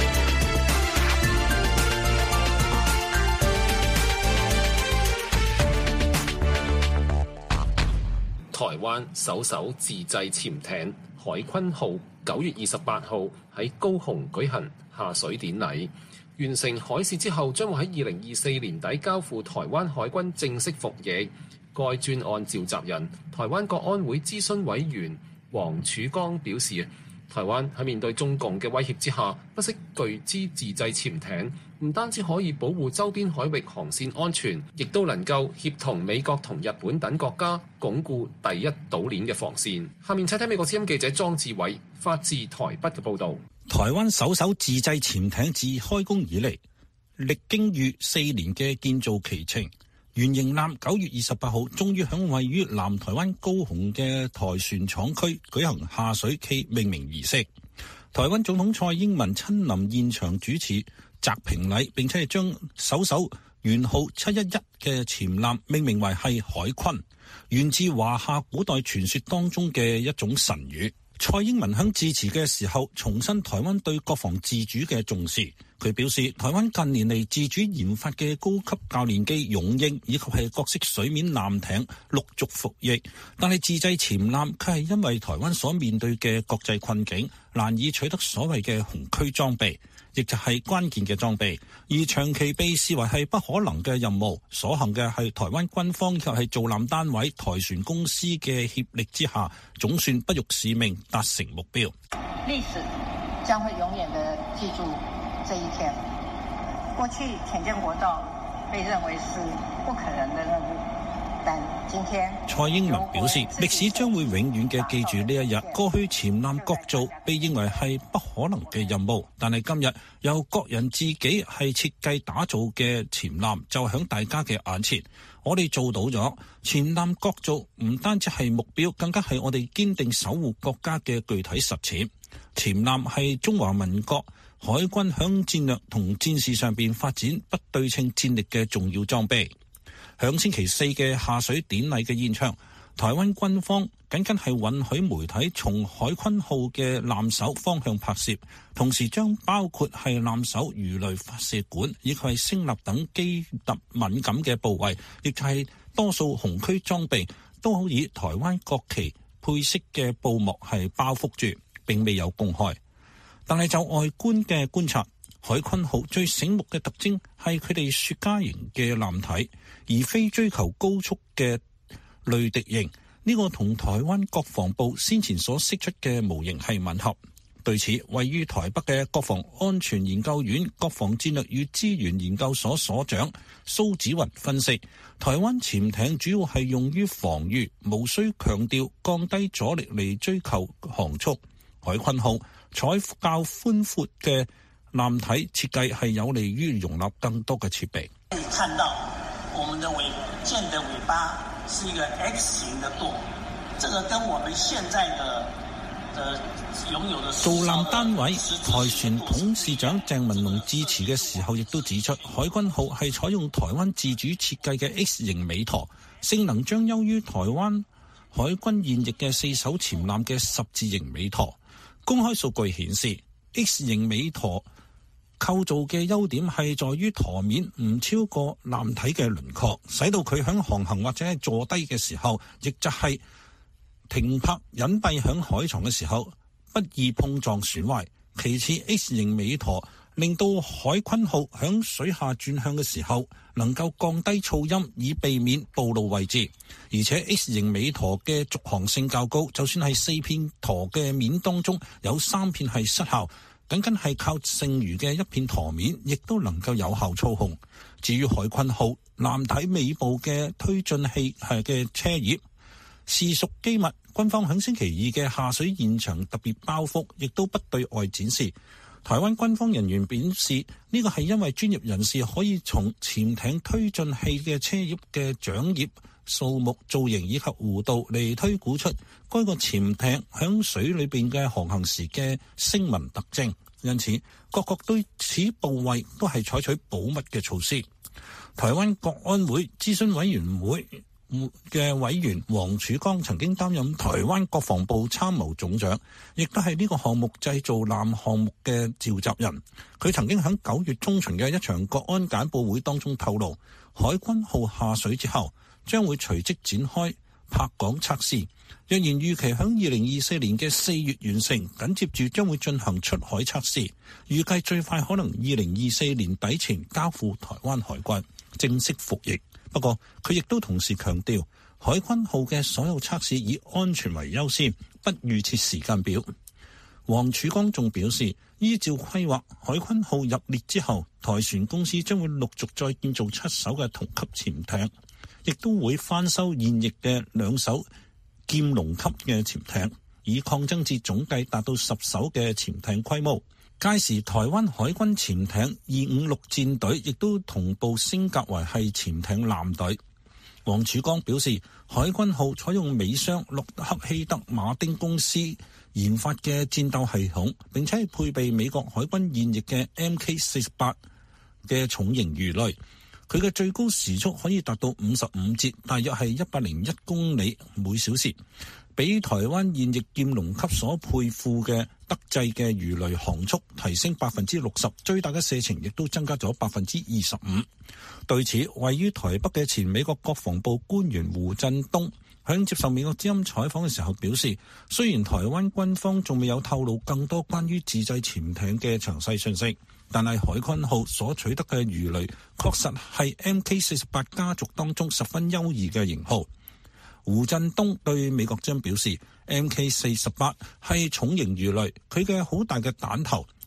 台灣首艘自製潛艇海鯤號九月二十八號喺高雄舉行下水典禮，完成海試之後，將會喺二零二四年底交付台灣海軍正式服役。該專案召集人台灣國安會諮詢委員黃曙光表示，台灣喺面對中共嘅威脅之下，不惜巨資自製潛艇，唔單止可以保護周邊海域航線安全，亦都能夠協同美國同日本等國家鞏固第一島鏈嘅防線。下面睇睇美國之音記者莊志偉發自台北嘅報導。 台灣首艘自製潛艇自開工以嚟，歷經逾四年嘅建造期程，原型艦九月二十八號終於響位於南台灣高雄嘅台船廠區舉行下水暨命名儀式。台灣總統蔡英文親臨現場主持擲瓶禮，並且係將首艘舷號七一一嘅潛艦命名為係海鯤，源自華夏古代傳說當中嘅一種神語。蔡英文喺致辭嘅時候重申台灣對國防自主嘅重視。佢表示，台灣近年嚟自主研發嘅高級教練機勇鷹以及係各式水面艦艇陸續服役，但係自製潛艦卻係因為台灣所面對嘅國際困境，難以取得所謂嘅紅區裝備，亦就係關鍵嘅裝備，而長期被視為係不可能嘅任務。所幸嘅係台灣軍方以及係造艦單位台船公司嘅協力之下，總算不辱使命，達成目標。 歷史將會永遠地記住這一天。過去潛艦國造被認為是不可能的任務。但今天， 蔡英文表示，歷史將會永遠嘅記住呢一日。過去潛艦各造被認為係不可能嘅任務，但係今日由各人自己係設計打造嘅潛艦就喺大家嘅眼前，我哋做到咗。潛艦各造唔單止係目標，更加係我哋堅定守護國家嘅具體實踐。潛艦係中華民國海軍響戰略同戰事上邊發展不對稱戰力嘅重要裝備。響星期四嘅下水典禮嘅現場，台灣軍方僅僅係允許媒體從海鯤號嘅艦首方向拍攝，同時將包括係艦首魚雷發射管以及係聲納等機特敏感嘅部位，亦就係多數紅區裝備，都以台灣國旗配色嘅布幕係包覆住，並未有公開。但係就外觀嘅觀察，海鯤號最醒目嘅特徵係佢哋雪茄型嘅艦體，而非追求高速嘅雷迪型。呢個同台灣國防部先前所釋出嘅模型係吻合。對此，位於台北嘅國防安全研究院國防戰略與資源研究所所長蘇子雲分析，台灣潛艇主要係用於防禦，無需強調降低阻力嚟追求航速。海鯤號採較寬闊嘅艦體設計係有利於容納更多嘅設備。 可以看到，我們的尾艦的尾巴是一個 X 型的舵，這個跟我們現在的的擁有的造艦單位台船董事長鄭文龍致辭嘅時候，亦都指出，海鯤號係採用台灣自主設計嘅 X 型尾舵，性能將優於台灣海軍現役嘅四艘潛艦嘅十字型尾舵。公開數據顯示 ，X 型尾舵構造嘅優點係在於舵面唔超過艦體嘅輪廓，使到佢響航行或者係坐低嘅時候，亦就係停泊隱蔽響海床嘅時候，不易碰撞損壞。其次 ，X 型尾舵令到海鯤號響水下轉向嘅時候，能夠降低噪音，以避免暴露位置。而且 X 型尾舵嘅續航性較高，就算係四片舵嘅面當中有三片係失效，僅僅係靠剩餘嘅一片舵面，亦都能夠有效操控。至於海鯤號艦體尾部嘅推進器係嘅車葉，是屬機密，軍方喺星期二嘅下水現場特別包覆，亦都不對外展示。台灣軍方人員表示，呢個係因為專業人士可以從潛艇推進器嘅車葉嘅槳葉數目、造型以及弧度嚟推估出該個潛艇響水裏邊嘅航行時嘅聲紋特徵。因此，各國對此部位都係採取保密嘅措施。台灣國安會諮詢委員會嘅委員黃曙光曾經擔任台灣國防部參謀總長，亦都係呢個項目製造艦項目嘅召集人。佢曾經喺九月中旬嘅一場國安簡報會當中透露，海鯤號下水之後將會隨即展開泊港測試，若然預期喺二零二四年嘅四月完成，緊接住將會進行出海測試，預計最快可能二零二四年底前交付台灣海軍正式服役。不過佢亦都同時強調，海鯤號嘅所有測試以安全為優先，不預設時間表。黃曙光仲表示，依照規劃，海鯤號入列之後，台船公司將會陸續再建造七艘嘅同級潛艇，亦都會翻修現役嘅兩艘劍龍級嘅潛艇，以擴增至總計達到十艘嘅潛艇規模。屆時，台灣海軍潛艇二五六戰隊亦都同步升格為係潛艇艦隊。黃曙光表示，海鯤號採用美商洛克希德馬丁公司研發嘅戰鬥系統，並且係配備美國海軍現役嘅 M K 四十八嘅重型魚雷。佢嘅最高時速可以達到五十五節，大約係一百零一公里每小時，比台灣現役劍龍級所配附嘅德製嘅魚雷航速提升百分之六十，最大嘅射程亦都增加咗百分之二十五。對此，位於台北嘅前美國國防部官員胡振東喺接受美國之音採訪嘅時候表示，雖然台灣軍方仲未有透露更多關於自製潛艇嘅詳細信息，但係海鯤號所取得嘅魚雷確實係 M K 四十八家族當中十分優異嘅型號。胡振東對美國之音表示， M K 四十八係重型魚雷，佢嘅好大嘅彈頭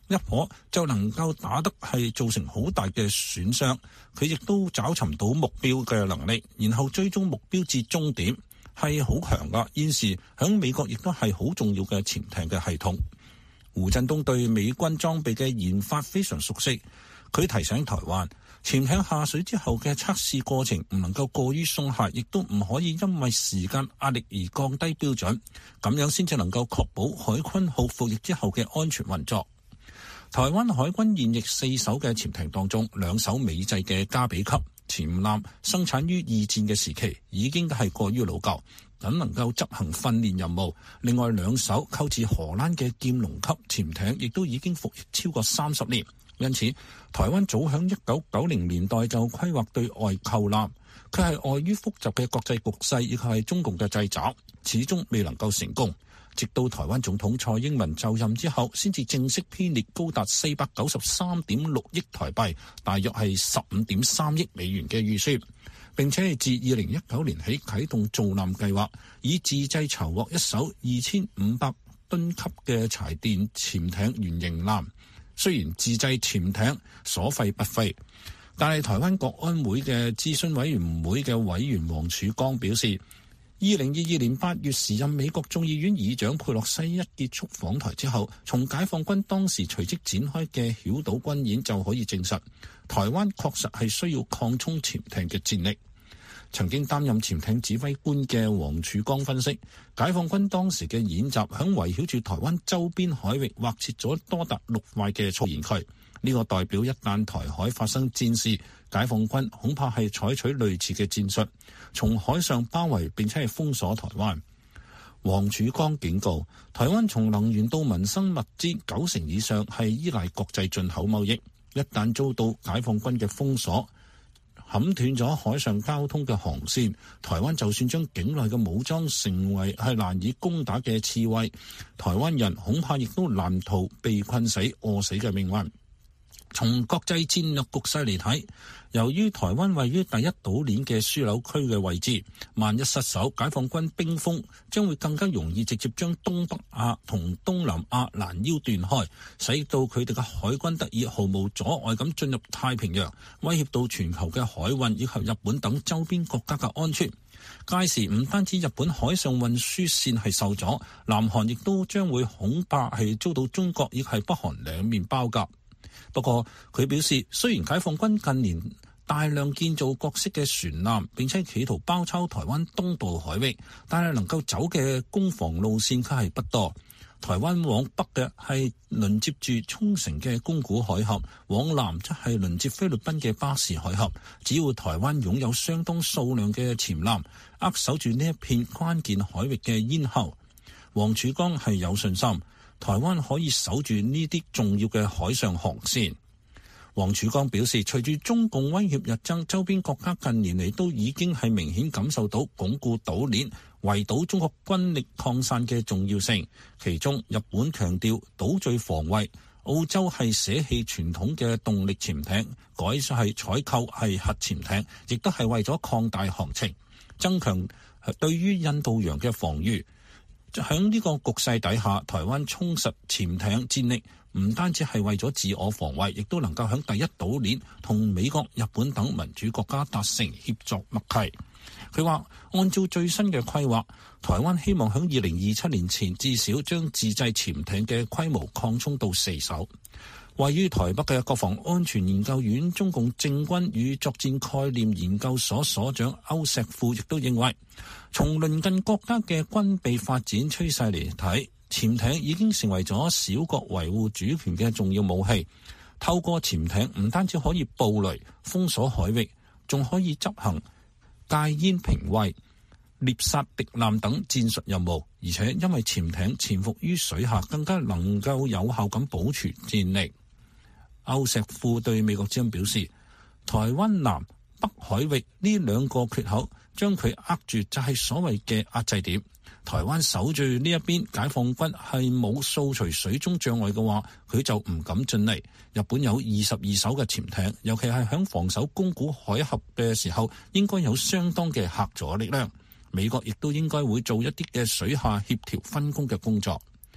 一夥就能夠打得係造成好大嘅損傷。佢亦都找尋到目標嘅能力，然後追蹤目標至終點，係好強噶。現時響美國亦都係好重要嘅潛艇嘅系統。胡振東對美軍裝備嘅研發非常熟悉，佢提醒台灣，潛艇下水之後嘅測試過程唔能夠過於鬆懈，亦都唔可以因為時間壓力而降低標準，咁樣先至能夠確保海鯤號服役之後嘅安全運作。台灣海軍現役四艘嘅潛艇當中，兩艘美製嘅加比級潛艦生產於二戰嘅時期，已經係過於老舊，僅能夠執行訓練任務。另外兩艘購自荷蘭嘅劍龍級潛艇，亦都已經服役超過三十年。因此，台灣早響一九九零年代就規劃對外購艦，佢係礙於複雜嘅國際局勢以及係中共嘅掣肘，始終未能夠成功。直到台灣總統蔡英文就任之後，先至正式編列高達四百九十三點六億台幣，大約係十五點三億美元嘅預算，並且係自二零一九年起啟動造艦計劃，以自製籌獲一艘二千五百噸級嘅柴電潛艇原型艦。雖然自製潛艇所費不菲，但係台灣國安會嘅諮詢委員會嘅委員黃曙光表示，二零二二年八月時任美國眾議院議長佩洛西一結束訪台之後，從解放軍當時隨即展開嘅曉島軍演就可以證實，台灣確實係需要擴充潛艇嘅戰力。曾經擔任潛艇指揮官嘅黃曙光分析，解放軍當時嘅演習響圍繞住台灣周邊海域劃設咗多達六塊嘅操演區，呢個代表一旦台海發生戰事，解放軍恐怕係採取類似嘅戰術，從海上包圍並且係封鎖台灣。黃曙光警告，台灣從能源到民生物資九成以上係依賴國際進口貿易，一旦遭到解放軍嘅封鎖，砍斷咗海上交通嘅航線，台灣就算將境內嘅武裝成為係難以攻打嘅刺蝟，台灣人恐怕亦都難逃被困死、餓死嘅命運。從國際戰略局勢嚟睇，由於台灣位於第一島鏈嘅樞紐區嘅位置，萬一失守，解放軍兵鋒將會更加容易直接將東北亞同東南亞攔腰斷開，使到佢哋嘅海軍得以毫無阻礙咁進入太平洋，威脅到全球嘅海運以及日本等周邊國家嘅安全。屆時唔單止日本海上運輸線係受阻，南韓亦都將會恐怕係遭到中國亦係北韓兩面包夾。不過佢表示，雖然解放軍近年大量建造各式嘅船艦，並且企圖包抄台灣東部海域，但係能夠走嘅攻防路線卻係不多。台灣往北嘅係鄰接住沖繩嘅宮古海峽，往南則係鄰接菲律賓嘅巴士海峽。只要台灣擁有相當數量嘅潛艦，扼守住呢一片關鍵海域嘅咽喉，黃曙光係有信心台灣可以守住呢啲重要嘅海上航線。黃曙光表示，隨住中共威脅日增，周邊國家近年嚟都已經係明顯感受到鞏固島鏈、圍堵中國軍力擴散嘅重要性。其中，日本強調島嶼防衛，澳洲係捨棄傳統嘅動力潛艇，改係採購係核潛艇，亦都係為咗擴大航程，增強對於印度洋嘅防禦。喺呢個局勢底下，台灣充實潛艇戰力，唔單止係為咗自我防衛，亦都能夠喺第一島鏈同美國、日本等民主國家達成協作默契。佢話，按照最新嘅規劃，台灣希望喺二零二七年前至少將自製潛艇嘅規模擴充到四艘。位於台北嘅國防安全研究院中共政軍與作戰概念研究所所長歐石富亦都認為，從鄰近國家嘅軍備發展趨勢嚟睇，潛艇已經成為咗小國維護主權嘅重要武器。透過潛艇唔單止可以捕雷、封鎖海域，仲可以執行戒煙平衛、獵殺敵艦等戰術任務，而且因為潛艇潛伏於水下，更加能夠有效咁保存戰力。歐石富對美國之音表示，台灣南北海域呢兩個缺口將佢扼住，就係所謂嘅壓制點。台灣守住呢一邊，解放軍係冇掃除水中障礙嘅話，佢就唔敢進嚟。日本有二十二艘嘅潛艇，尤其係響防守宮古海峽嘅時候，應該有相當嘅嚇阻力量。美國亦都應該會做一啲嘅水下協調分工嘅工作。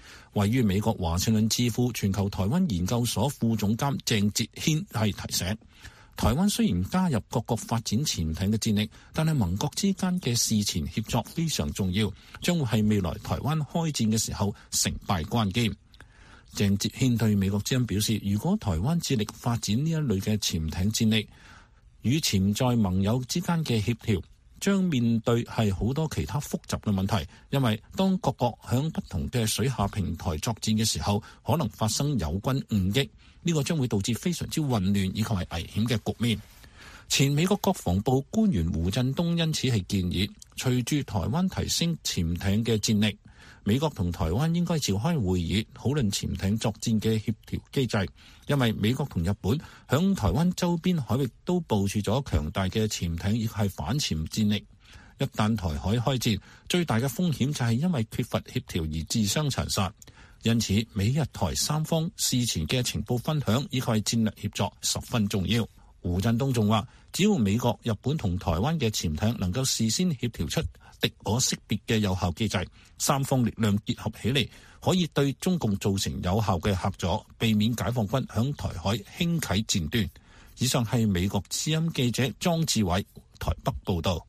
位於美國華盛頓智庫全球台灣研究所副總監鄭哲軒係提醒，台灣雖然加入各國發展潛艇嘅戰力，但係盟國之間嘅事前協作非常重要，將會係未來台灣開戰嘅時候成敗關鍵。鄭哲軒對美國之音表示，如果台灣致力發展呢一類嘅潛艇戰力，與潛在盟友之間嘅協調將面對係好多其他複雜嘅問題，因為當各國響不同嘅水下平台作戰嘅時候，可能發生友軍誤擊，呢個將會導致非常之混亂以及係危險嘅局面。前美國國防部官員胡振東因此係建議，隨住台灣提升潛艇嘅戰力，美國同台灣應該召開會議討論潛艇作戰嘅協調機制，因為美國同日本響台灣周邊海域都部署咗強大嘅潛艇，亦係反潛戰力。一旦台海開戰，最大嘅風險就係因為缺乏協調而自相殘殺。因此，美日台三方事前嘅情報分享以及係戰略協作十分重要。胡振東仲話，只要美國、日本同台灣嘅潛艇能夠事先協調出敵我識別嘅有效機制，三方力量結合起嚟，可以對中共造成有效嘅嚇阻，避免解放軍響台海輕啟戰端。以上係美國之音記者莊志偉台北報道。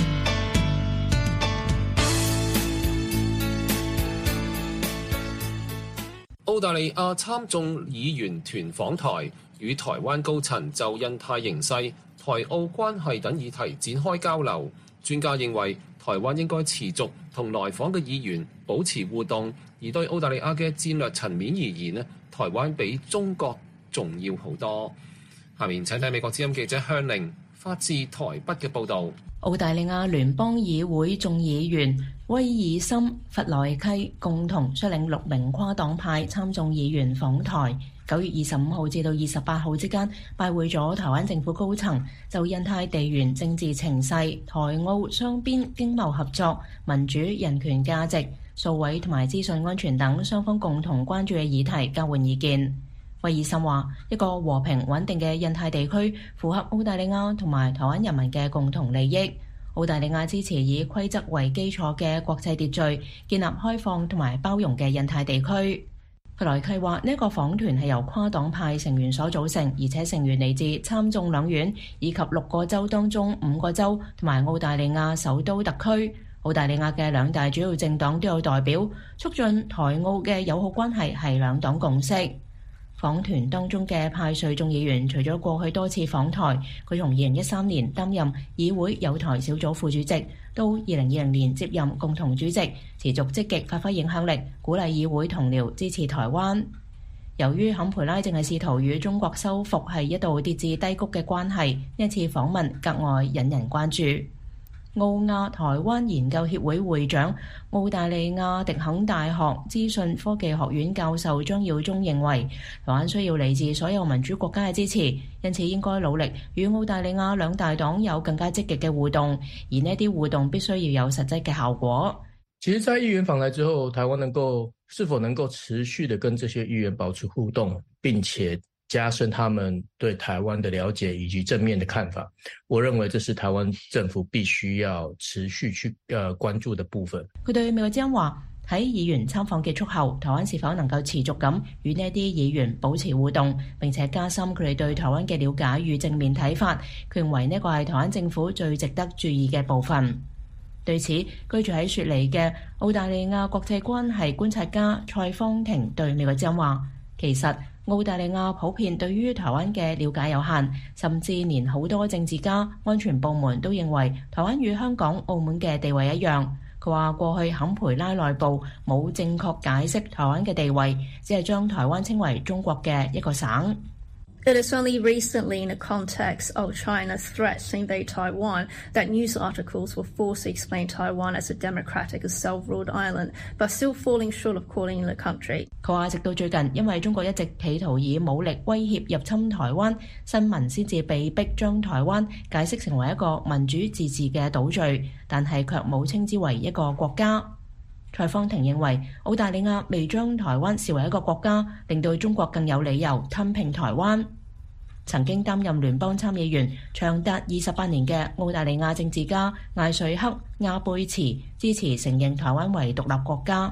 澳大利亞參眾議員團訪台，與台灣高層就印太形勢、台澳關係等議題展開交流。專家認為，台灣應該持續同來訪嘅議員保持互動，而對澳大利亞嘅戰略層面而言呢，台灣比中國重要好多。下面請睇美國之音記者向玲發自台北嘅報導。 澳大利亞聯邦議會眾議員威爾森·弗萊契共同率領六名跨黨派參眾議員訪台，九月二十五號至到二十八號之間拜會咗台灣政府高層，就印太地緣政治情勢、台澳雙邊經貿合作、民主人權價值、數位同埋資訊安全等雙方共同關注嘅議題交換意見。威爾森話：一個和平穩定嘅印太地區符合澳大利亞同埋台灣人民嘅共同利益。澳大利亞支持以規則為基礎嘅國際秩序，建立開放同埋包容嘅印太地區。弗萊契話：呢一個訪團係由跨黨派成員所組成，而且成員嚟自參眾兩院以及六個州當中五個州同埋澳大利亞首都特區。澳大利亞嘅兩大主要政黨都有代表，促進台澳嘅友好關係係兩黨共識。訪團當中嘅派瑞眾議員，除咗過去多次訪台，佢從二零一三年擔任議會友台小組副主席，到二零二零年接任共同主席，持續積極發揮影響力，鼓勵議會同僚支持台灣。由於坎培拉正係試圖與中國修復係一度跌至低谷嘅關係，呢次訪問格外引人關注。澳亞台灣研究協會會長、澳大利亞迪肯大學資訊科技學院教授張耀忠認為，台灣需要嚟自所有民主國家嘅支持，因此應該努力與澳大利亞兩大黨有更加積極嘅互動，而呢啲互動必須要有實質嘅效果。 其實在議員訪台之後，台灣能夠是否能夠持續的跟這些議員保持互動，並且加深他們對台灣的了解以及正面的看法，我認為這是台灣政府必須要持續去呃關注的部分。 佢對美國之音話：喺議員參訪結束後，台灣是否能夠持續咁與呢啲議員保持互動，並且加深佢哋對台灣嘅了解與正面睇法？佢認為呢個係台灣政府最值得注意嘅部分。對此，居住喺雪梨嘅澳大利亞國際關係觀察家蔡方庭對美國之音話：其實澳大利亞普遍對於台灣嘅了解有限，甚至連好多政治家、安全部門都認為台灣與香港、澳門嘅地位一樣。佢話過去坎培拉內部冇正確解釋台灣嘅地位，只係將台灣稱為中國嘅一個省。 It is only recently in the context of China's threats to invade Taiwan that news articles were forced to explain Taiwan as a democratic and self-ruled island, but still falling short of calling it a country. 佢話直到最近，因為中國一直企圖以武力威脅入侵台灣，新聞先至被逼將台灣解釋成為一個民主自治嘅島嶼，但係卻冇稱之為一個國家。蔡方庭認為，澳大利亞未將台灣視為一個國家，令到中國更有理由吞併台灣。曾經擔任聯邦參議員長達二十八年嘅澳大利亞政治家艾瑞克·亞貝茨支持承認台灣為獨立國家。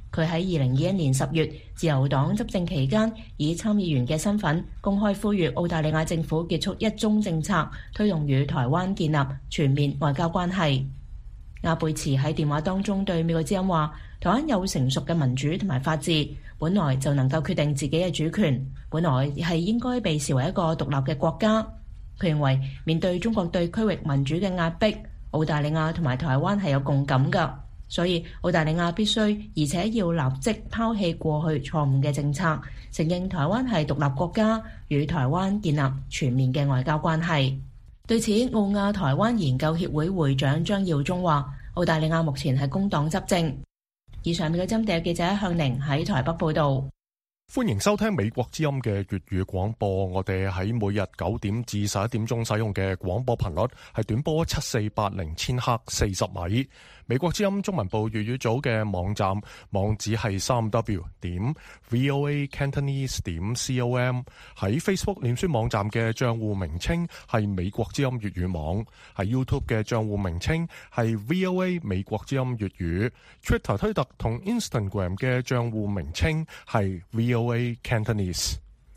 佢喺二零二一年十月自由黨執政期間，以參議員嘅身份公開呼籲澳大利亞政府結束一中政策，推動與台灣建立全面外交關係。阿貝茨喺電話當中對美國之音話：台灣有成熟嘅民主同埋法治，本來就能夠決定自己嘅主權，本來係應該被視為一個獨立嘅國家。佢認為面對中國對區域民主嘅壓迫，澳大利亞同埋台灣係有共感㗎。所以澳大利亞必須而且要立即拋棄過去錯誤嘅政策，承認台灣係獨立國家，與台灣建立全面嘅外交關係。對此，澳亞台灣研究協會會長張耀忠話：澳大利亞目前係工黨執政。以上面嘅針地記者向寧喺台北報導。 歡迎收聽美國之音嘅粵語廣播。我哋喺每日九點至十一點鐘使用嘅廣播頻率係短波七四八零千赫四十米。美國之音中文部粵語組嘅網站網址係三 w 點 voa cantonese 點 com。喺 Facebook 臉書網站嘅賬戶名稱係美國之音粵語網。喺 YouTube 嘅賬戶名稱係 VOA 美國之音粵語。Twitter 推特同 Instagram 嘅賬戶名稱係 VOA Cantonese。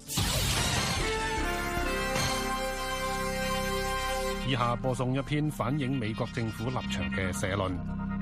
以下播送一篇反映美國政府立場嘅社論。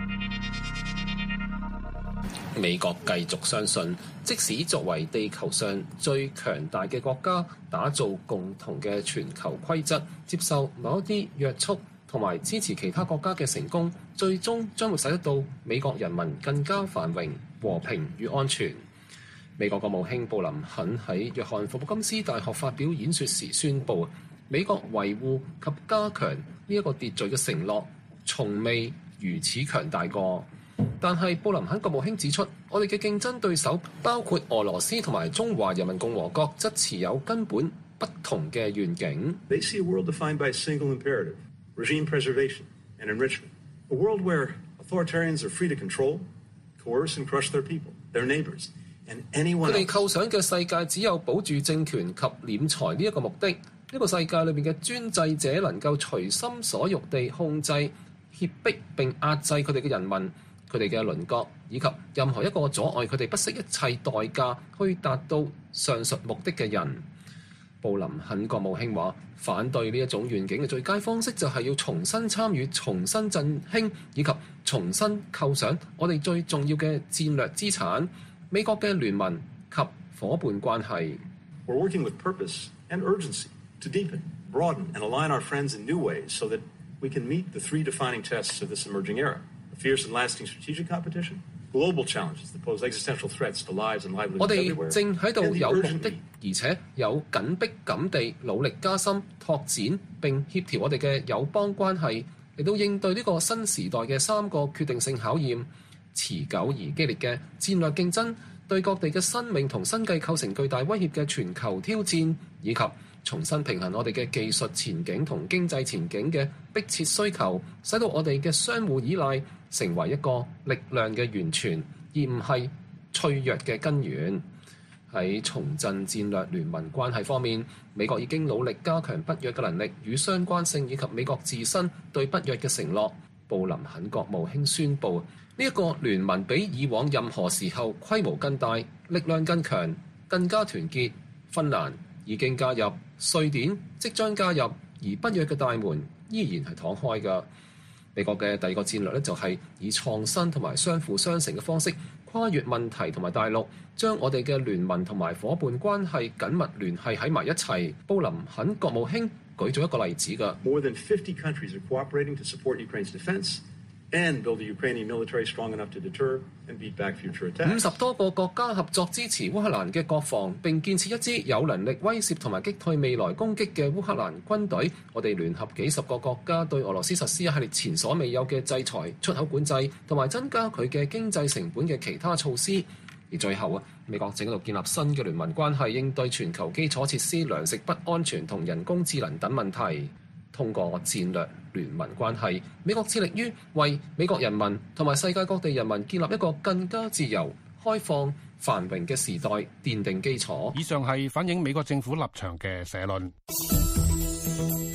美國繼續相信，即使作為地球上最強大嘅國家，打造共同嘅全球規則，接受某一啲約束同埋支持其他國家嘅成功，最終將會使得到美國人民更加繁榮、和平與安全。美國國務卿布林肯喺約翰霍普金斯大學發表演說時宣布，美國維護及加強呢一個秩序嘅承諾，從未如此強大過。但係布林肯國務卿指出，我哋嘅競爭對手包括俄羅斯同埋中華人民共和國，則持有根本不同嘅願景。 They see a world defined by a single imperative, regime preservation and enrichment. A world where authoritarians are free to control, coerce and crush their people, their neighbors, and anyone else. 佢哋構想嘅世界只有保住政權及斂財呢一個目的。呢個世界裏面嘅專制者能夠隨心所欲地控制、脅迫並壓制佢哋嘅人民、佢哋嘅鄰國，以及任何一個阻礙佢哋不惜一切代價去達到上述目的嘅人。布林肯國務卿話：反對呢一種願景嘅最佳方式就係要重新參與、重新振興以及重新構想我哋最重要嘅戰略資產——美國嘅聯盟及伙伴關係。 We're working with purpose and urgency to deepen, broaden, and align our friends in new ways so that we can meet the three defining tests of this emerging era: a fierce and lasting strategic competition, global challenges that pose existential threats to lives and livelihoods everywhere. 我哋正喺度有目的，而且有緊迫感地努力加深、拓展並協調我哋嘅友邦關係，嚟到應對呢個新時代嘅三個決定性考驗：持久而激烈嘅戰略競爭，對各地嘅生命同生計構成巨大威脅嘅全球挑戰，以及重新平衡我哋嘅技術前景同經濟前景嘅迫切需求，使到我哋嘅相互依賴成為一個力量嘅源泉，而唔係脆弱嘅根源。喺重振戰略聯盟關係方面，美國已經努力加強北約嘅能力與相關性，以及美國自身對北約嘅承諾。布林肯國務卿宣布，呢一個聯盟比以往任何時候規模更大、力量更強、更加團結。芬蘭已經加入，瑞典即將加入，而北約嘅大門依然係敞開㗎。美國嘅第二個戰略咧，就係以創新同埋相輔相成嘅方式跨越問題同埋大陸，將我哋嘅聯盟同埋伙伴關係緊密聯繫喺埋一齊。布林肯國務卿舉咗一個例子㗎。 More than fifty countries are cooperating to support Ukraine's defense and build a Ukrainian military strong enough to deter and beat back future attacks. 五十多個國家合作支持烏克蘭嘅國防，並建設一支有能力威懾同埋擊退未來攻擊嘅烏克蘭軍隊。我哋聯合幾十個國家對俄羅斯實施一系列前所未有嘅制裁、出口管制同埋增加佢嘅經濟成本嘅其他措施。而最後啊，美國正喺度建立新嘅聯盟關係，應對全球基礎設施、糧食不安全同人工智能等問題。通過戰略聯盟關係，美國致力於為美國人民同埋世界各地人民建立一個更加自由、開放、繁榮嘅時代奠定基礎。 以上係反映美國政府立場嘅社論。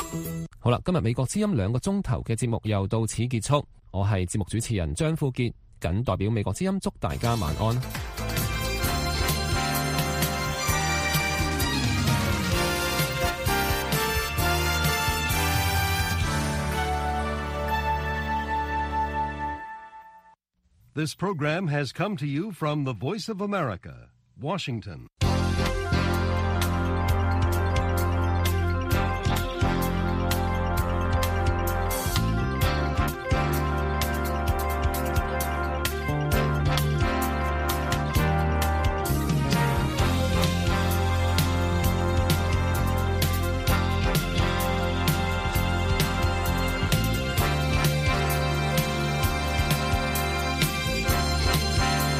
好啦，今日美國之音兩個鐘頭嘅節目又到此結束。我係節目主持人張富傑， 謹代表美國之音祝大家晚安。 This program has come to you from the Voice of America, Washington.